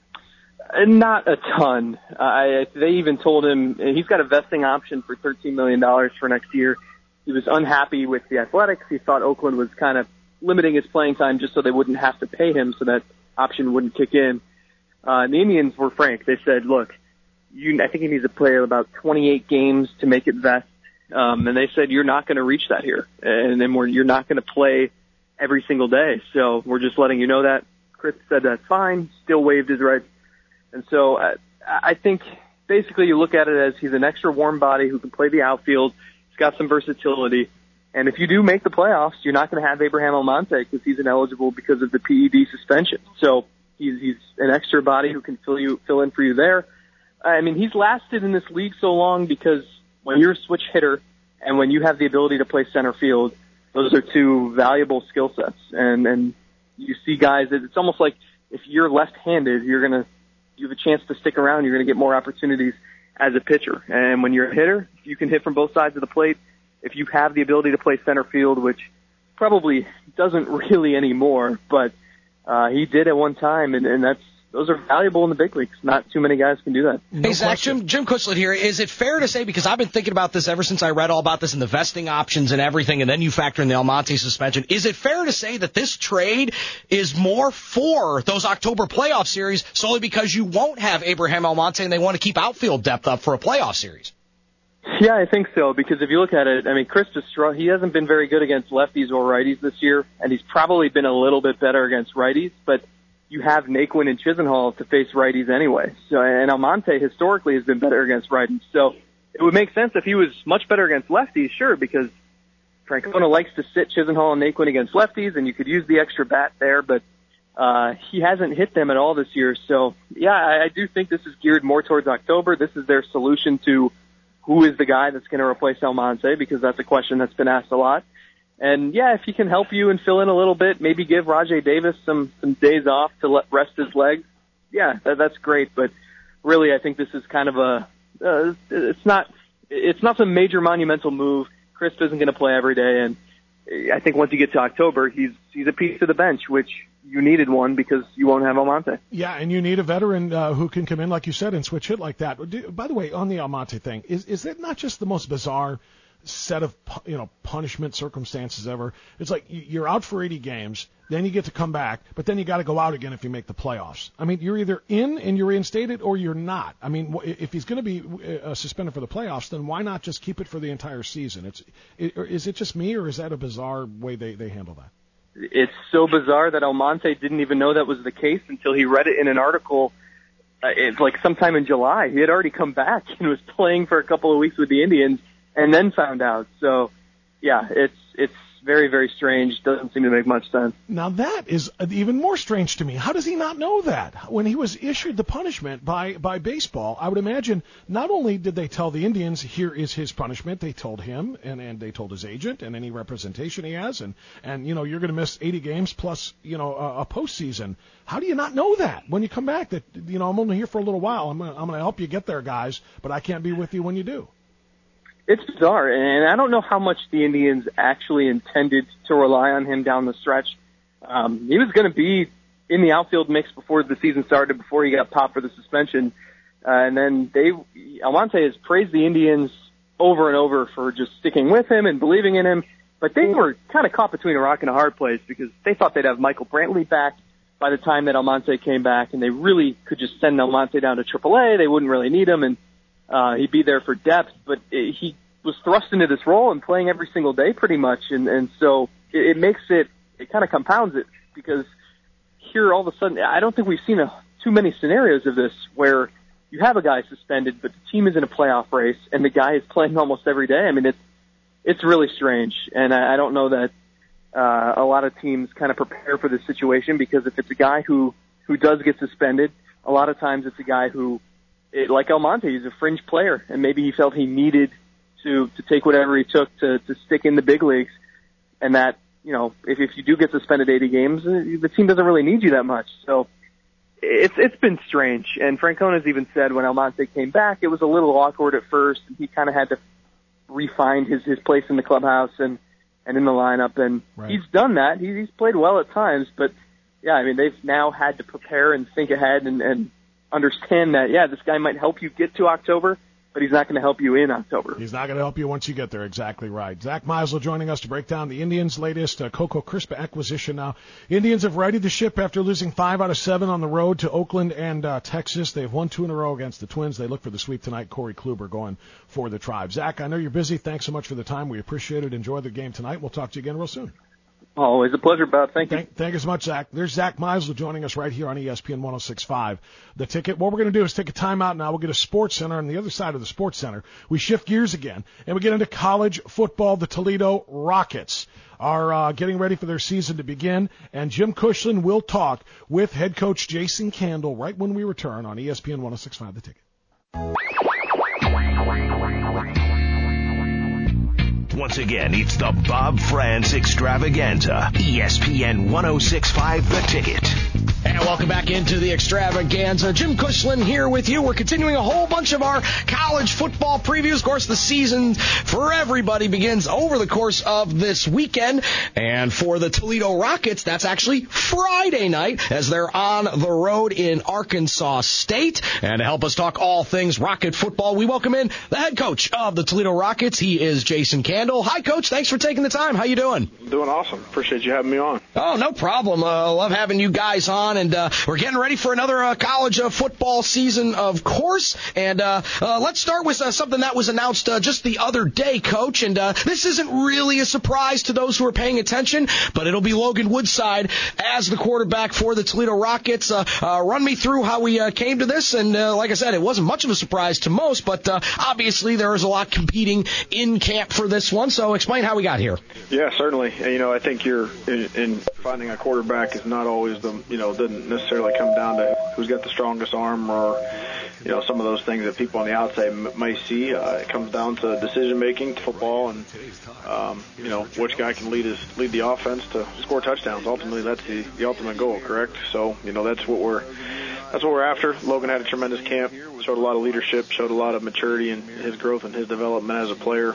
S15: Not a ton. Uh, they even told him he's got a vesting option for thirteen million dollars for next year. He was unhappy with the Athletics. He thought Oakland was kind of limiting his playing time just so they wouldn't have to pay him, so that option wouldn't kick in. Uh, and the Indians were frank. They said, look, you, I think he needs to play about twenty-eight games to make it vest. Um, and they said, you're not going to reach that here. And then we're, you're not going to play every single day. So we're just letting you know that. Chris said that's fine, still waived his rights. And so uh, I think basically you look at it as he's an extra warm body who can play the outfield. He's got some versatility. And if you do make the playoffs, you're not going to have Abraham Almonte because he's ineligible because of the P E D suspension. So he's, he's an extra body who can fill you, fill in for you there. I mean, he's lasted in this league so long because when you're a switch hitter and when you have the ability to play center field, those are two valuable skill sets. And, and you see guys, it's almost like if you're left-handed, you're going to, you have a chance to stick around, you're going to get more opportunities as a pitcher. And when you're a hitter, you can hit from both sides of the plate. If you have the ability to play center field, which probably doesn't really anymore, but uh, he did at one time, and, and that's those are valuable in the big leagues. Not too many guys can do that.
S9: Hey, Zach, Jim, Jim Kutzlet here. Is it fair to say, because I've been thinking about this ever since I read all about this and the vesting options and everything, and then you factor in the Almonte suspension, is it fair to say that this trade is more for those October playoff series solely because you won't have Abraham Almonte and they want to keep outfield depth up for a playoff series?
S15: Yeah, I think so, because if you look at it, I mean, Chris Destra, he hasn't been very good against lefties or righties this year, and he's probably been a little bit better against righties, but you have Naquin and Chisenhall to face righties anyway. So, and Almonte historically has been better against righties. So it would make sense if he was much better against lefties, sure, because Francona likes to sit Chisenhall and Naquin against lefties, and you could use the extra bat there, but uh, he hasn't hit them at all this year. So, yeah, I, I do think this is geared more towards October. This is their solution to who is the guy that's going to replace Almonte, because that's a question that's been asked a lot. And, yeah, if he can help you and fill in a little bit, maybe give Rajai Davis some, some days off to let rest his legs, yeah, that, that's great. But really, I think this is kind of a uh, – it's not it's not some major monumental move. Chris isn't going to play every day. And I think once you get to October, he's he's a piece of the bench, which you needed one because you won't have Almonte.
S8: Yeah, and you need a veteran uh, who can come in, like you said, and switch hit like that. By the way, on the Almonte thing, is is that not just the most bizarre – set of, you know, punishment circumstances ever? It's like you're out for eighty games, then you get to come back, but then you got to go out again if you make the playoffs. I mean, you're either in and you're reinstated or you're not. I mean, if he's going to be uh, suspended for the playoffs, then why not just keep it for the entire season? It's it, is it just me, or is that a bizarre way they, they handle that?
S15: It's so bizarre that Almonte didn't even know that was the case until he read it in an article. Uh, it's like sometime in July. He had already come back and was playing for a couple of weeks with the Indians, and then found out. So, yeah, it's it's very, very strange. Doesn't seem to make much sense.
S8: Now, that is even more strange to me. How does he not know that? When he was issued the punishment by, by baseball, I would imagine not only did they tell the Indians, here is his punishment, they told him, and, and they told his agent and any representation he has, and, and you know, you're going to miss eighty games plus, you know, a, a postseason. How do you not know that when you come back? That, you know, I'm only here for a little while. I'm going I'm to help you get there, guys, but I can't be with you when you do.
S15: It's bizarre, and I don't know how much the Indians actually intended to rely on him down the stretch. Um, he was going to be in the outfield mix before the season started, before he got popped for the suspension. Uh, and then they, Almonte has praised the Indians over and over for just sticking with him and believing in him, but they were kind of caught between a rock and a hard place because they thought they'd have Michael Brantley back by the time that Almonte came back, and they really could just send Almonte down to triple A. They wouldn't really need him, and uh, he'd be there for depth. But it, he was thrust into this role and playing every single day pretty much, and, and so it, it makes it, it kind of compounds it, because here all of a sudden, I don't think we've seen a, too many scenarios of this where you have a guy suspended, but the team is in a playoff race, and the guy is playing almost every day. I mean, it's it's really strange, and I, I don't know that uh, a lot of teams kind of prepare for this situation, because if it's a guy who, who does get suspended, a lot of times it's a guy who, it, like Almonte, he's a fringe player, and maybe he felt he needed to, to take whatever he took to, to stick in the big leagues, and that, you know, if, if you do get suspended eighty games, the team doesn't really need you that much. So it's it's been strange. And Francona's even said when Almonte came back, it was a little awkward at first, and he kind of had to refine his, his place in the clubhouse and, and in the lineup. And right. he's done that. He, he's played well at times. But, yeah, I mean, they've now had to prepare and think ahead and, and understand that, yeah, this guy might help you get to October, but he's not going to help you in October.
S8: He's not going to help you once you get there. Exactly right. Zach Meisel joining us to break down the Indians' latest uh, Coco Crisp acquisition. Now, Indians have righted the ship after losing five out of seven on the road to Oakland and uh, Texas. They've won two in a row against the Twins. They look for the sweep tonight. Corey Kluber going for the Tribe. Zach, I know you're busy. Thanks so much for the time. We appreciate it. Enjoy the game tonight. We'll talk to you again real soon.
S15: Always a pleasure, Bob. Thank you.
S8: Thank, thank you so much, Zach. There's Zach Meisel joining us right here on E S P N one oh six point five. The Ticket. What we're going to do is take a timeout now. We'll get a Sports Center on the other side of the Sports Center. We shift gears again, and we get into college football. The Toledo Rockets are uh, getting ready for their season to begin, and Jim Cushlan will talk with head coach Jason Candle right when we return on E S P N one oh six point five. The Ticket.
S7: Once again, it's the Bob France Extravaganza. E S P N one oh six point five, The Ticket.
S9: And welcome back into the Extravaganza. Jim Cushlan here with you. We're continuing a whole bunch of our college football previews. Of course, the season for everybody begins over the course of this weekend. And for the Toledo Rockets, that's actually Friday night as they're on the road in Arkansas State. And to help us talk all things Rocket football, we welcome in the head coach of the Toledo Rockets. He is Jason Candle. Hi, Coach. Thanks for taking the time. How you doing?
S16: Doing awesome. Appreciate you having me on.
S9: Oh, no problem. Uh, love having you guys on. And uh, we're getting ready for another uh, college uh, football season, of course. And uh, uh, let's start with uh, something that was announced uh, just the other day, Coach. And uh, this isn't really a surprise to those who are paying attention, but it'll be Logan Woodside as the quarterback for the Toledo Rockets. Uh, uh, run me through how we uh, came to this. And uh, like I said, it wasn't much of a surprise to most, but uh, obviously there is a lot competing in camp for this one. So explain how we got here.
S16: Yeah, certainly. And, you know, I think you're in, in finding a quarterback is not always the, you know, doesn't necessarily come down to who's got the strongest arm or, you know, some of those things that people on the outside m- may see. Uh, it comes down to decision making, football, and um, you know, which guy can lead his lead the offense to score touchdowns. Ultimately, that's the, the ultimate goal, correct? So, you know, that's what we're that's what we're after. Logan had a tremendous camp, showed a lot of leadership, showed a lot of maturity in his growth and his development as a player.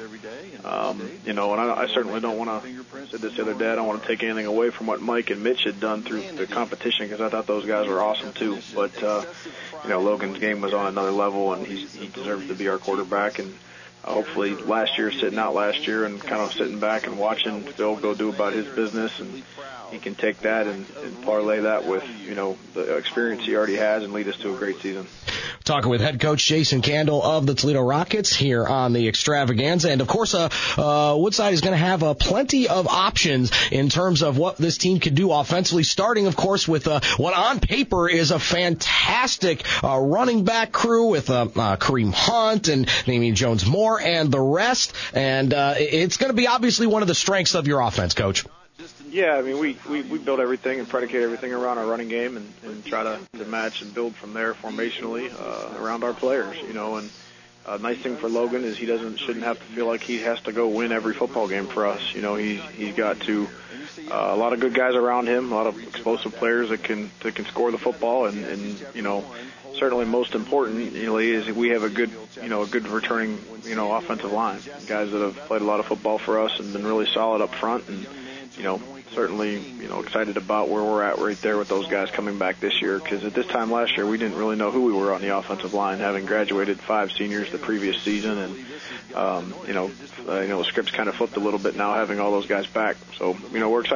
S16: Um, you know, and I, I certainly don't want to, I said this the other day, I don't want to take anything away from what Mike and Mitch had done through the competition, because I thought those guys were awesome too. But, uh, you know, Logan's game was on another level, and he's, he deserves to be our quarterback. And uh, hopefully last year, sitting out last year and kind of sitting back and watching Phil go do about his business, and he can take that and, and parlay that with, you know, the experience he already has and lead us to a great season.
S9: Talking with head coach Jason Candle of the Toledo Rockets here on the Extravaganza. And, of course, uh, uh, Woodside is going to have uh, plenty of options in terms of what this team could do offensively, starting, of course, with uh, what on paper is a fantastic uh, running back crew with uh, uh, Kareem Hunt and Damian Jones-Moore and the rest. And uh, it's going to be obviously one of the strengths of your offense, Coach.
S16: Yeah, I mean, we, we, we build everything and predicate everything around our running game and, and try to, to match and build from there formationally uh, around our players, you know. And uh, nice thing for Logan is he doesn't shouldn't have to feel like he has to go win every football game for us. You know, he, he's got to uh, a lot of good guys around him, a lot of explosive players that can that can score the football, and, and you know, certainly most importantly is we have a good, you know, a good returning, you know, offensive line, guys that have played a lot of football for us and been really solid up front, and you know, certainly, you know, excited about where we're at right there with those guys coming back this year, because at this time last year we didn't really know who we were on the offensive line, having graduated five seniors the previous season, and um, you know, uh, you know, the script's kind of flipped a little bit now, having all those guys back. So, you know, we're excited.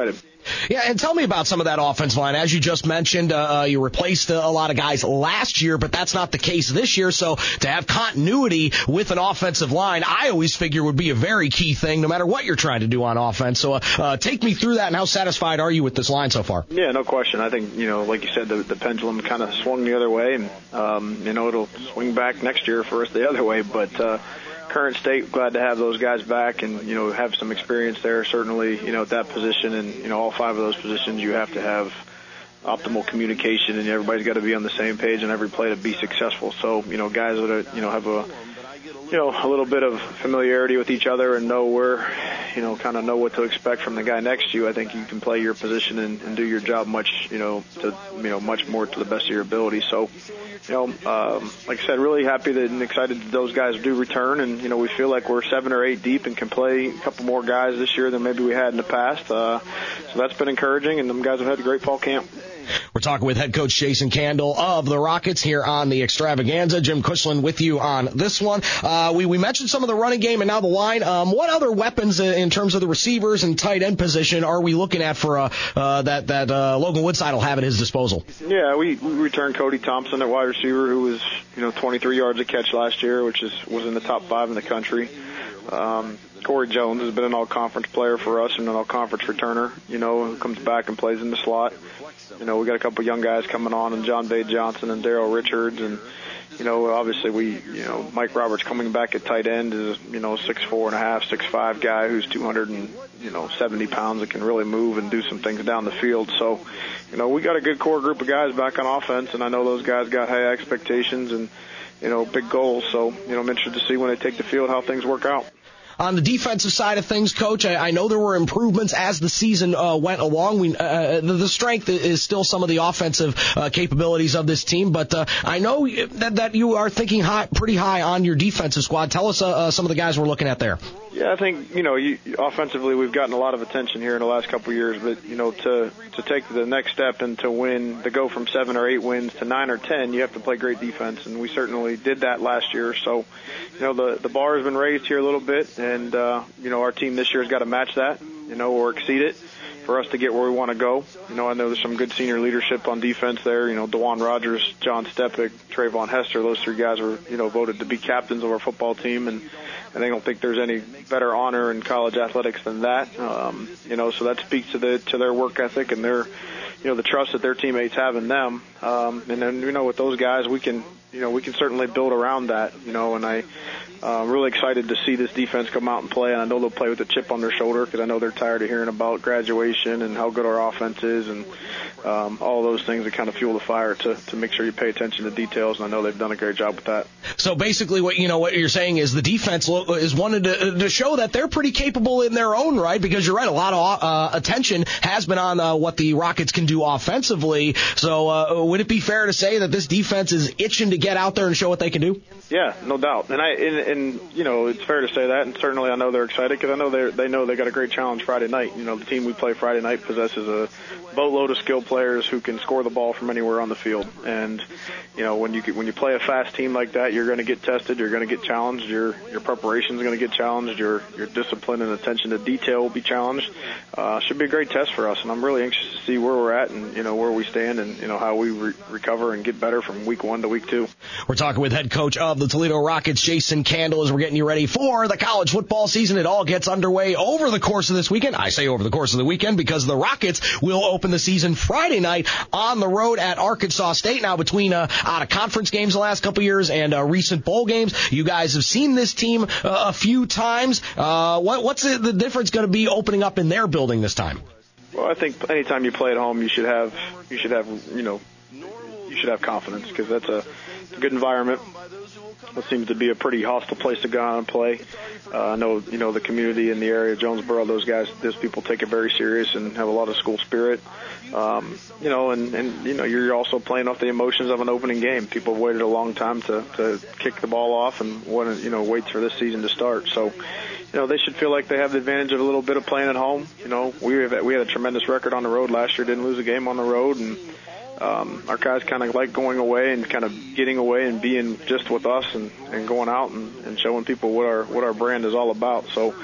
S9: Yeah, and tell me about some of that offensive line. As you just mentioned, uh, you replaced a lot of guys last year, but that's not the case this year. So to have continuity with an offensive line, I always figure would be a very key thing, no matter what you're trying to do on offense. So uh, uh, take me through that, and how satisfied are you with this line so far?
S16: Yeah, no question. I think, you know, like you said, the, the pendulum kind of swung the other way, and, um, you know, it'll swing back next year for us the other way. But uh, current state, glad to have those guys back and, you know, have some experience there. Certainly, you know, at that position and, you know, all five of those positions, you have to have optimal communication, and everybody's got to be on the same page on every play to be successful. So, you know, guys that are, you know, have a, you know, a little bit of familiarity with each other and know where, you know, kind of know what to expect from the guy next to you, I think you can play your position and, and do your job much, you know, to, you know, much more to the best of your ability. So, you know, um, like I said, really happy that and excited that those guys do return. And, you know, we feel like we're seven or eight deep and can play a couple more guys this year than maybe we had in the past. Uh, so that's been encouraging, and them guys have had a great fall camp.
S9: We're talking with head coach Jason Candle of the Rockets here on the Extravaganza. Jim Cushlan with you on this one. Uh, we, we mentioned some of the running game and now the line. Um, what other weapons in terms of the receivers and tight end position are we looking at for uh, uh, that, that uh, Logan Woodside will have at his disposal?
S16: Yeah, we, we returned Cody Thompson at wide receiver, who was, you know, twenty-three yards a catch last year, which is was in the top five in the country. Um, Corey Jones has been an all-conference player for us and an all-conference returner, you know, who comes back and plays in the slot. You know, we got a couple young guys coming on, and John Bade Johnson and Darrell Richards, and, you know, obviously we, you know, Mike Roberts coming back at tight end is, you know, six four and a half, six five guy who's two hundred and, you know, seventy pounds and can really move and do some things down the field. So, you know, we got a good core group of guys back on offense, and I know those guys got high expectations and, you know, big goals. So, you know, I'm interested to see when they take the field how things work out.
S9: On the defensive side of things, Coach, I, I know there were improvements as the season uh, went along. We, uh, the, the strength is still some of the offensive uh, capabilities of this team, but uh, I know that, that you are thinking high, pretty high on your defensive squad. Tell us uh, uh, some of the guys we're looking at there.
S16: Yeah, I think, you know, you, offensively we've gotten a lot of attention here in the last couple of years, but, you know, to to take the next step and to win, to go from seven or eight wins to nine or ten, you have to play great defense, and we certainly did that last year. So, you know, the, the bar has been raised here a little bit, and, uh, you know, our team this year has got to match that, you know, or exceed it for us to get where we want to go. You know, I know there's some good senior leadership on defense there. You know, DeJuan Rogers, John Stepik, Trayvon Hester, those three guys were, you know, voted to be captains of our football team, and, and I don't think there's any better honor in college athletics than that. Um, you know, so that speaks to the to their work ethic and their, you know, the trust that their teammates have in them. Um, and then, you know, with those guys, we can, you know, we can certainly build around that, you know, and I, uh, I'm really excited to see this defense come out and play, and I know they'll play with a chip on their shoulder because I know they're tired of hearing about graduation and how good our offense is and um, all those things that kind of fuel the fire to, to make sure you pay attention to details, and I know they've done a great job with that.
S9: So basically what, you know, what you're saying is the defense is wanted to, to show that they're pretty capable in their own right, because you're right, a lot of uh, attention has been on uh, what the Rockets can do offensively. So uh, would it be fair to say that this defense is itching to get out there and show what they can do?
S16: Yeah, no doubt. And I and, and you know, it's fair to say that, and certainly I know they're excited because I know they they know they got a great challenge Friday night. You know, the team we play Friday night possesses a boatload of skilled players who can score the ball from anywhere on the field. And you know, when you when you play a fast team like that, you're going to get tested, you're going to get challenged, your your preparation is going to get challenged, your your discipline and attention to detail will be challenged. Uh, should be a great test for us, and I'm really anxious to see where we're at and you know where we stand and you know how we re- recover and get better from week one to week two.
S9: We're talking with head coach of the Toledo Rockets, Jason Candle, as we're getting you ready for the college football season. It all gets underway over the course of this weekend. I say over the course of the weekend because the Rockets will open the season Friday night on the road at Arkansas State. Now, between uh, out-of-conference games the last couple years and uh, recent bowl games, you guys have seen this team uh, a few times. Uh, what, what's the, the difference going to be opening up in their building this time?
S16: Well, I think anytime you play at home, you should have you should have you know you should have confidence because that's a, a good environment. It seems to be a pretty hostile place to go out and play. Uh, I know, you know, the community in the area, Jonesboro, those guys, those people take it very serious and have a lot of school spirit. Um, you know, and, and, you know, you're also playing off the emotions of an opening game. People have waited a long time to, to kick the ball off and want to, you know, wait for this season to start. So, you know, they should feel like they have the advantage of a little bit of playing at home. You know, we have, we had a tremendous record on the road last year, didn't lose a game on the road, and Um, our guys kind of like going away and kind of getting away and being just with us and, and going out and, and showing people what our what our brand is all about. So,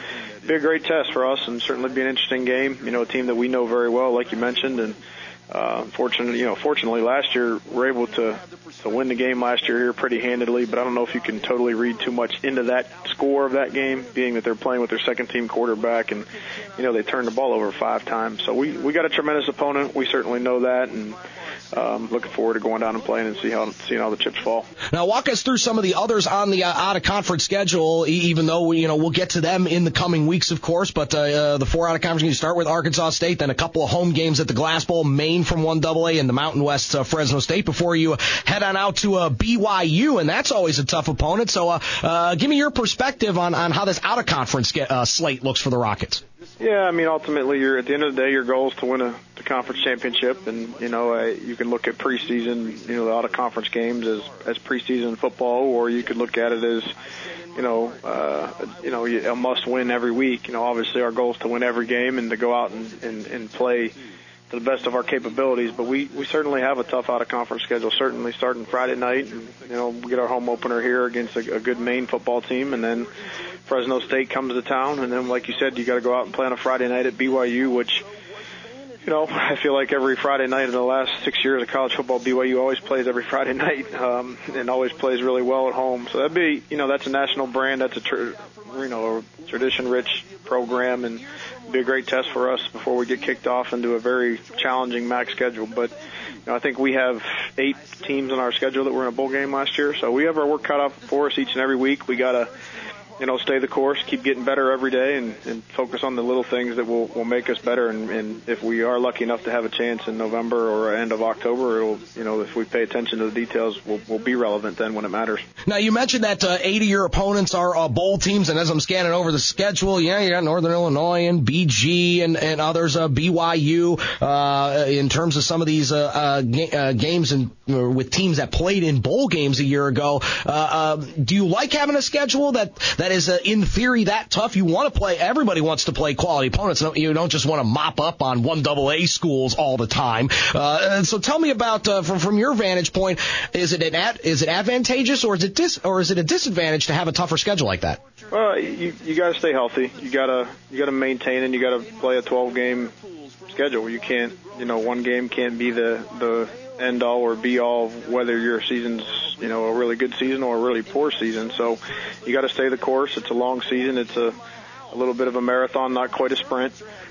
S16: be a great test for us and certainly be an interesting game. You know, a team that we know very well, like you mentioned, and uh, fortunately, you know, fortunately last year we were able to to win the game last year here pretty handedly. But I don't know if you can totally read too much into that score of that game, being that they're playing with their second team quarterback, and you know they turned the ball over five times. So we we got a tremendous opponent. We certainly know that, and Um, looking forward to going down and playing and see how seeing how the chips fall.
S9: Now, walk us through some of the others on the uh, out-of-conference schedule. Even though we, you know, we'll get to them in the coming weeks, of course. But uh, uh, the four out-of-conference, you start with Arkansas State, then a couple of home games at the Glass Bowl, Maine from one double A, and the Mountain West uh, Fresno State before you head on out to uh, B Y U, and that's always a tough opponent. So, uh, uh, give me your perspective on on how this out-of-conference get, uh, slate looks for the Rockets.
S16: Yeah, I mean, ultimately, you're at the end of the day, your goal is to win a the conference championship, and you know, uh, you can look at preseason, you know, the out-of-conference games as as preseason football, or you could look at it as, you know, uh, you know, a must-win every week. You know, obviously, our goal is to win every game and to go out and and, and play to the best of our capabilities. But we we certainly have a tough out-of-conference schedule. Certainly, starting Friday night, and you know, we get our home opener here against a, a good Maine football team, and then Fresno State comes to town, and then, like you said, you got to go out and play on a Friday night at B Y U, which, you know, I feel like every Friday night in the last six years of college football, B Y U always plays every Friday night, um, and always plays really well at home. So that'd be, you know, that's a national brand, that's a, tr- you know, a tradition-rich program, and it'd be a great test for us before we get kicked off into a very challenging M A C schedule. But you know, I think we have eight teams on our schedule that were in a bowl game last year, so we have our work cut out for us each and every week. We got to, you know, stay the course, keep getting better every day, and, and focus on the little things that will, will make us better. And, and if we are lucky enough to have a chance in November or end of October, it'll, you know, if we pay attention to the details, we'll, we'll be relevant then when it matters.
S9: Now, you mentioned that uh, eight of your opponents are uh, bowl teams, and as I'm scanning over the schedule, yeah, you got Northern Illinois and B G and, and others, uh, B Y U, uh, in terms of some of these uh, uh, ga- uh, games and uh, with teams that played in bowl games a year ago. Uh, uh, do you like having a schedule that, that is, uh, in theory, that tough? You want to play, everybody wants to play quality opponents. You don't just want to mop up on one double A schools all the time. Uh, so tell me about, uh, from, from your vantage point, is it an ad, is it advantageous or is it dis, or is it a disadvantage to have a tougher schedule like that?
S16: Well, you you got to stay healthy. You gotta you gotta maintain, and you got to play a twelve game schedule. You can't, you know, one game can't be the the end all or be all of whether your season's, you know, a really good season or a really poor season. So you got to stay the course. It's a long season. It's a a little bit of a marathon, not quite a sprint.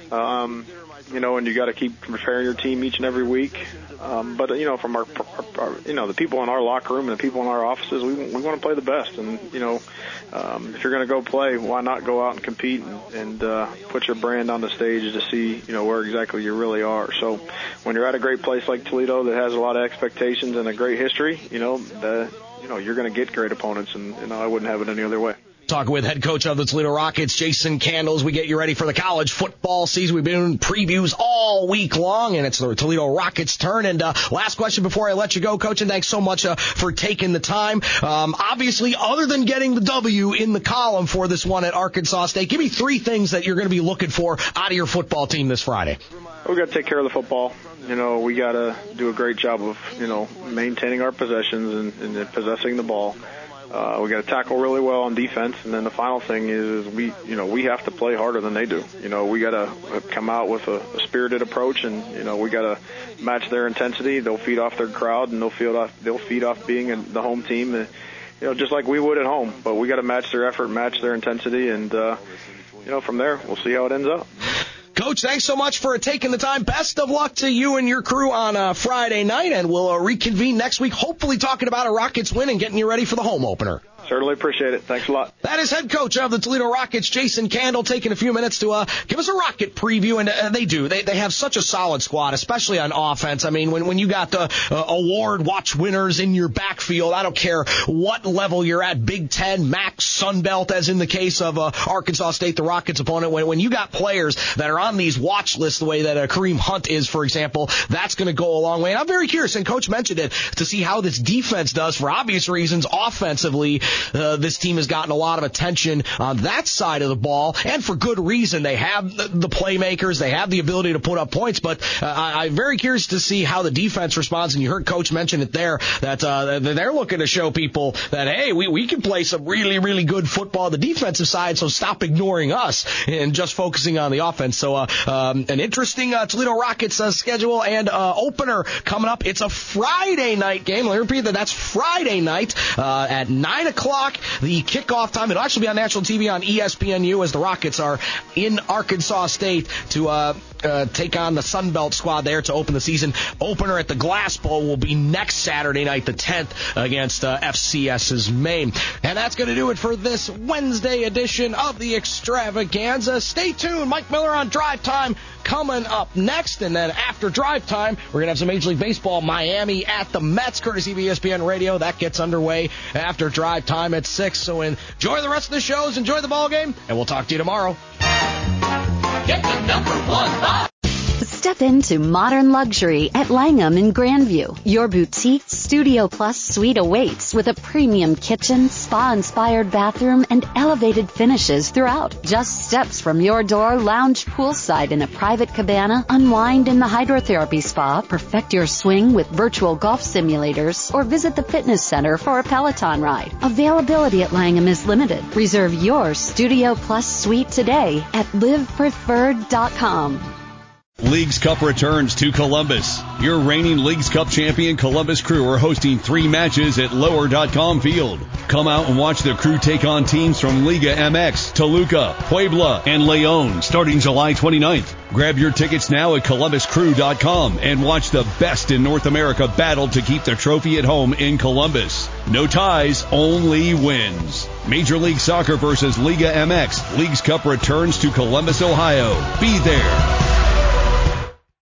S16: Um, you know, and you got to keep preparing your team each and every week. Um, but, you know, from our, our, our, you know, the people in our locker room and the people in our offices, we we want to play the best. And, you know, um, if you're going to go play, why not go out and compete and, and uh, put your brand on the stage to see, you know, where exactly you really are. So when you're at a great place like Toledo that has a lot of expectations and a great history, you know, the, you know, you're going to get great opponents, and, you know, I wouldn't have it any other way.
S9: Talking with head coach of the Toledo Rockets, Jason Candles. We get you ready for the college football season. We've been doing previews all week long, and it's the Toledo Rockets' turn. And uh, last question before I let you go, Coach, and thanks so much uh, for taking the time. Um, obviously, other than getting the W in the column for this one at Arkansas State, give me three things that you're going to be looking for out of your football team this Friday.
S16: We got to take care of the football. You know, we got to do a great job of, you know, maintaining our possessions and, and possessing the ball. Uh, we got to tackle really well on defense, and then the final thing is, is we, you know, we have to play harder than they do. You know, we got to come out with a, a spirited approach, and you know, we got to match their intensity. They'll feed off their crowd, and they'll feed off, they'll feed off being in the home team, and, you know, just like we would at home. But we got to match their effort, match their intensity, and uh, you know, from there we'll see how it ends up.
S9: Coach, thanks so much for taking the time. Best of luck to you and your crew on uh, Friday night, and we'll uh, reconvene next week, hopefully talking about a Rockets win and getting you ready for the home opener.
S16: Certainly appreciate it. Thanks a lot.
S9: That is head coach of the Toledo Rockets, Jason Candle, taking a few minutes to uh, give us a Rocket preview, and uh, they do. They they have such a solid squad, especially on offense. I mean, when when you got the uh, award watch winners in your backfield, I don't care what level you're at, Big Ten, M A C, Sun Belt, as in the case of uh, Arkansas State, the Rockets' opponent. When when you got players that are on these watch lists, the way that uh, Kareem Hunt is, for example, that's going to go a long way. And I'm very curious, and Coach mentioned it, to see how this defense does, for obvious reasons, offensively, uh, this team has gotten a lot of attention on that side of the ball, and for good reason. They have the, the playmakers, they have the ability to put up points, but uh, I, I'm very curious to see how the defense responds, and you heard Coach mention it there, that uh, they're looking to show people that, hey, we, we can play some really, really good football on the defensive side, so stop ignoring us and just focusing on the offense. So uh, um, an interesting uh, Toledo Rockets uh, schedule and uh, opener coming up. It's a Friday night game. Let me repeat that. That's Friday night uh, at nine o'clock, the kickoff time. It'll actually be on national T V on E S P N U as the Rockets are in Arkansas State to uh, uh, take on the Sun Belt squad there to open the season. Opener at the Glass Bowl will be next Saturday night, the tenth, against uh, F C S's Maine. And that's going to do it for this Wednesday edition of the Extravaganza. Stay tuned. Mike Miller on Drive Time coming up next. And then after Drive Time, we're going to have some Major League Baseball, Miami at the Mets, courtesy of E S P N Radio. That gets underway after Drive Time at six. So enjoy the rest of the shows, enjoy the ball game, and we'll talk to you tomorrow.
S17: Get the number one box.
S1: Step into modern luxury at Langham in Grandview. Your boutique Studio Plus suite awaits with a premium kitchen, spa-inspired bathroom, and elevated finishes throughout. Just steps from your door, lounge poolside in a private cabana, unwind in the hydrotherapy spa, perfect your swing with virtual golf simulators, or visit the fitness center for a Peloton ride. Availability at Langham is limited. Reserve your Studio Plus suite today at live preferred dot com.
S18: Leagues Cup returns to Columbus. Your reigning Leagues Cup champion Columbus Crew are hosting three matches at lower dot com field. Come out and watch the Crew take on teams from Liga M X, Toluca, Puebla, and Leon starting July twenty-ninth. Grab your tickets now at columbus crew dot com and watch the best in North America battle to keep the trophy at home in Columbus. No ties, only wins. Major League Soccer versus Liga M X. Leagues Cup returns to Columbus, Ohio. Be there.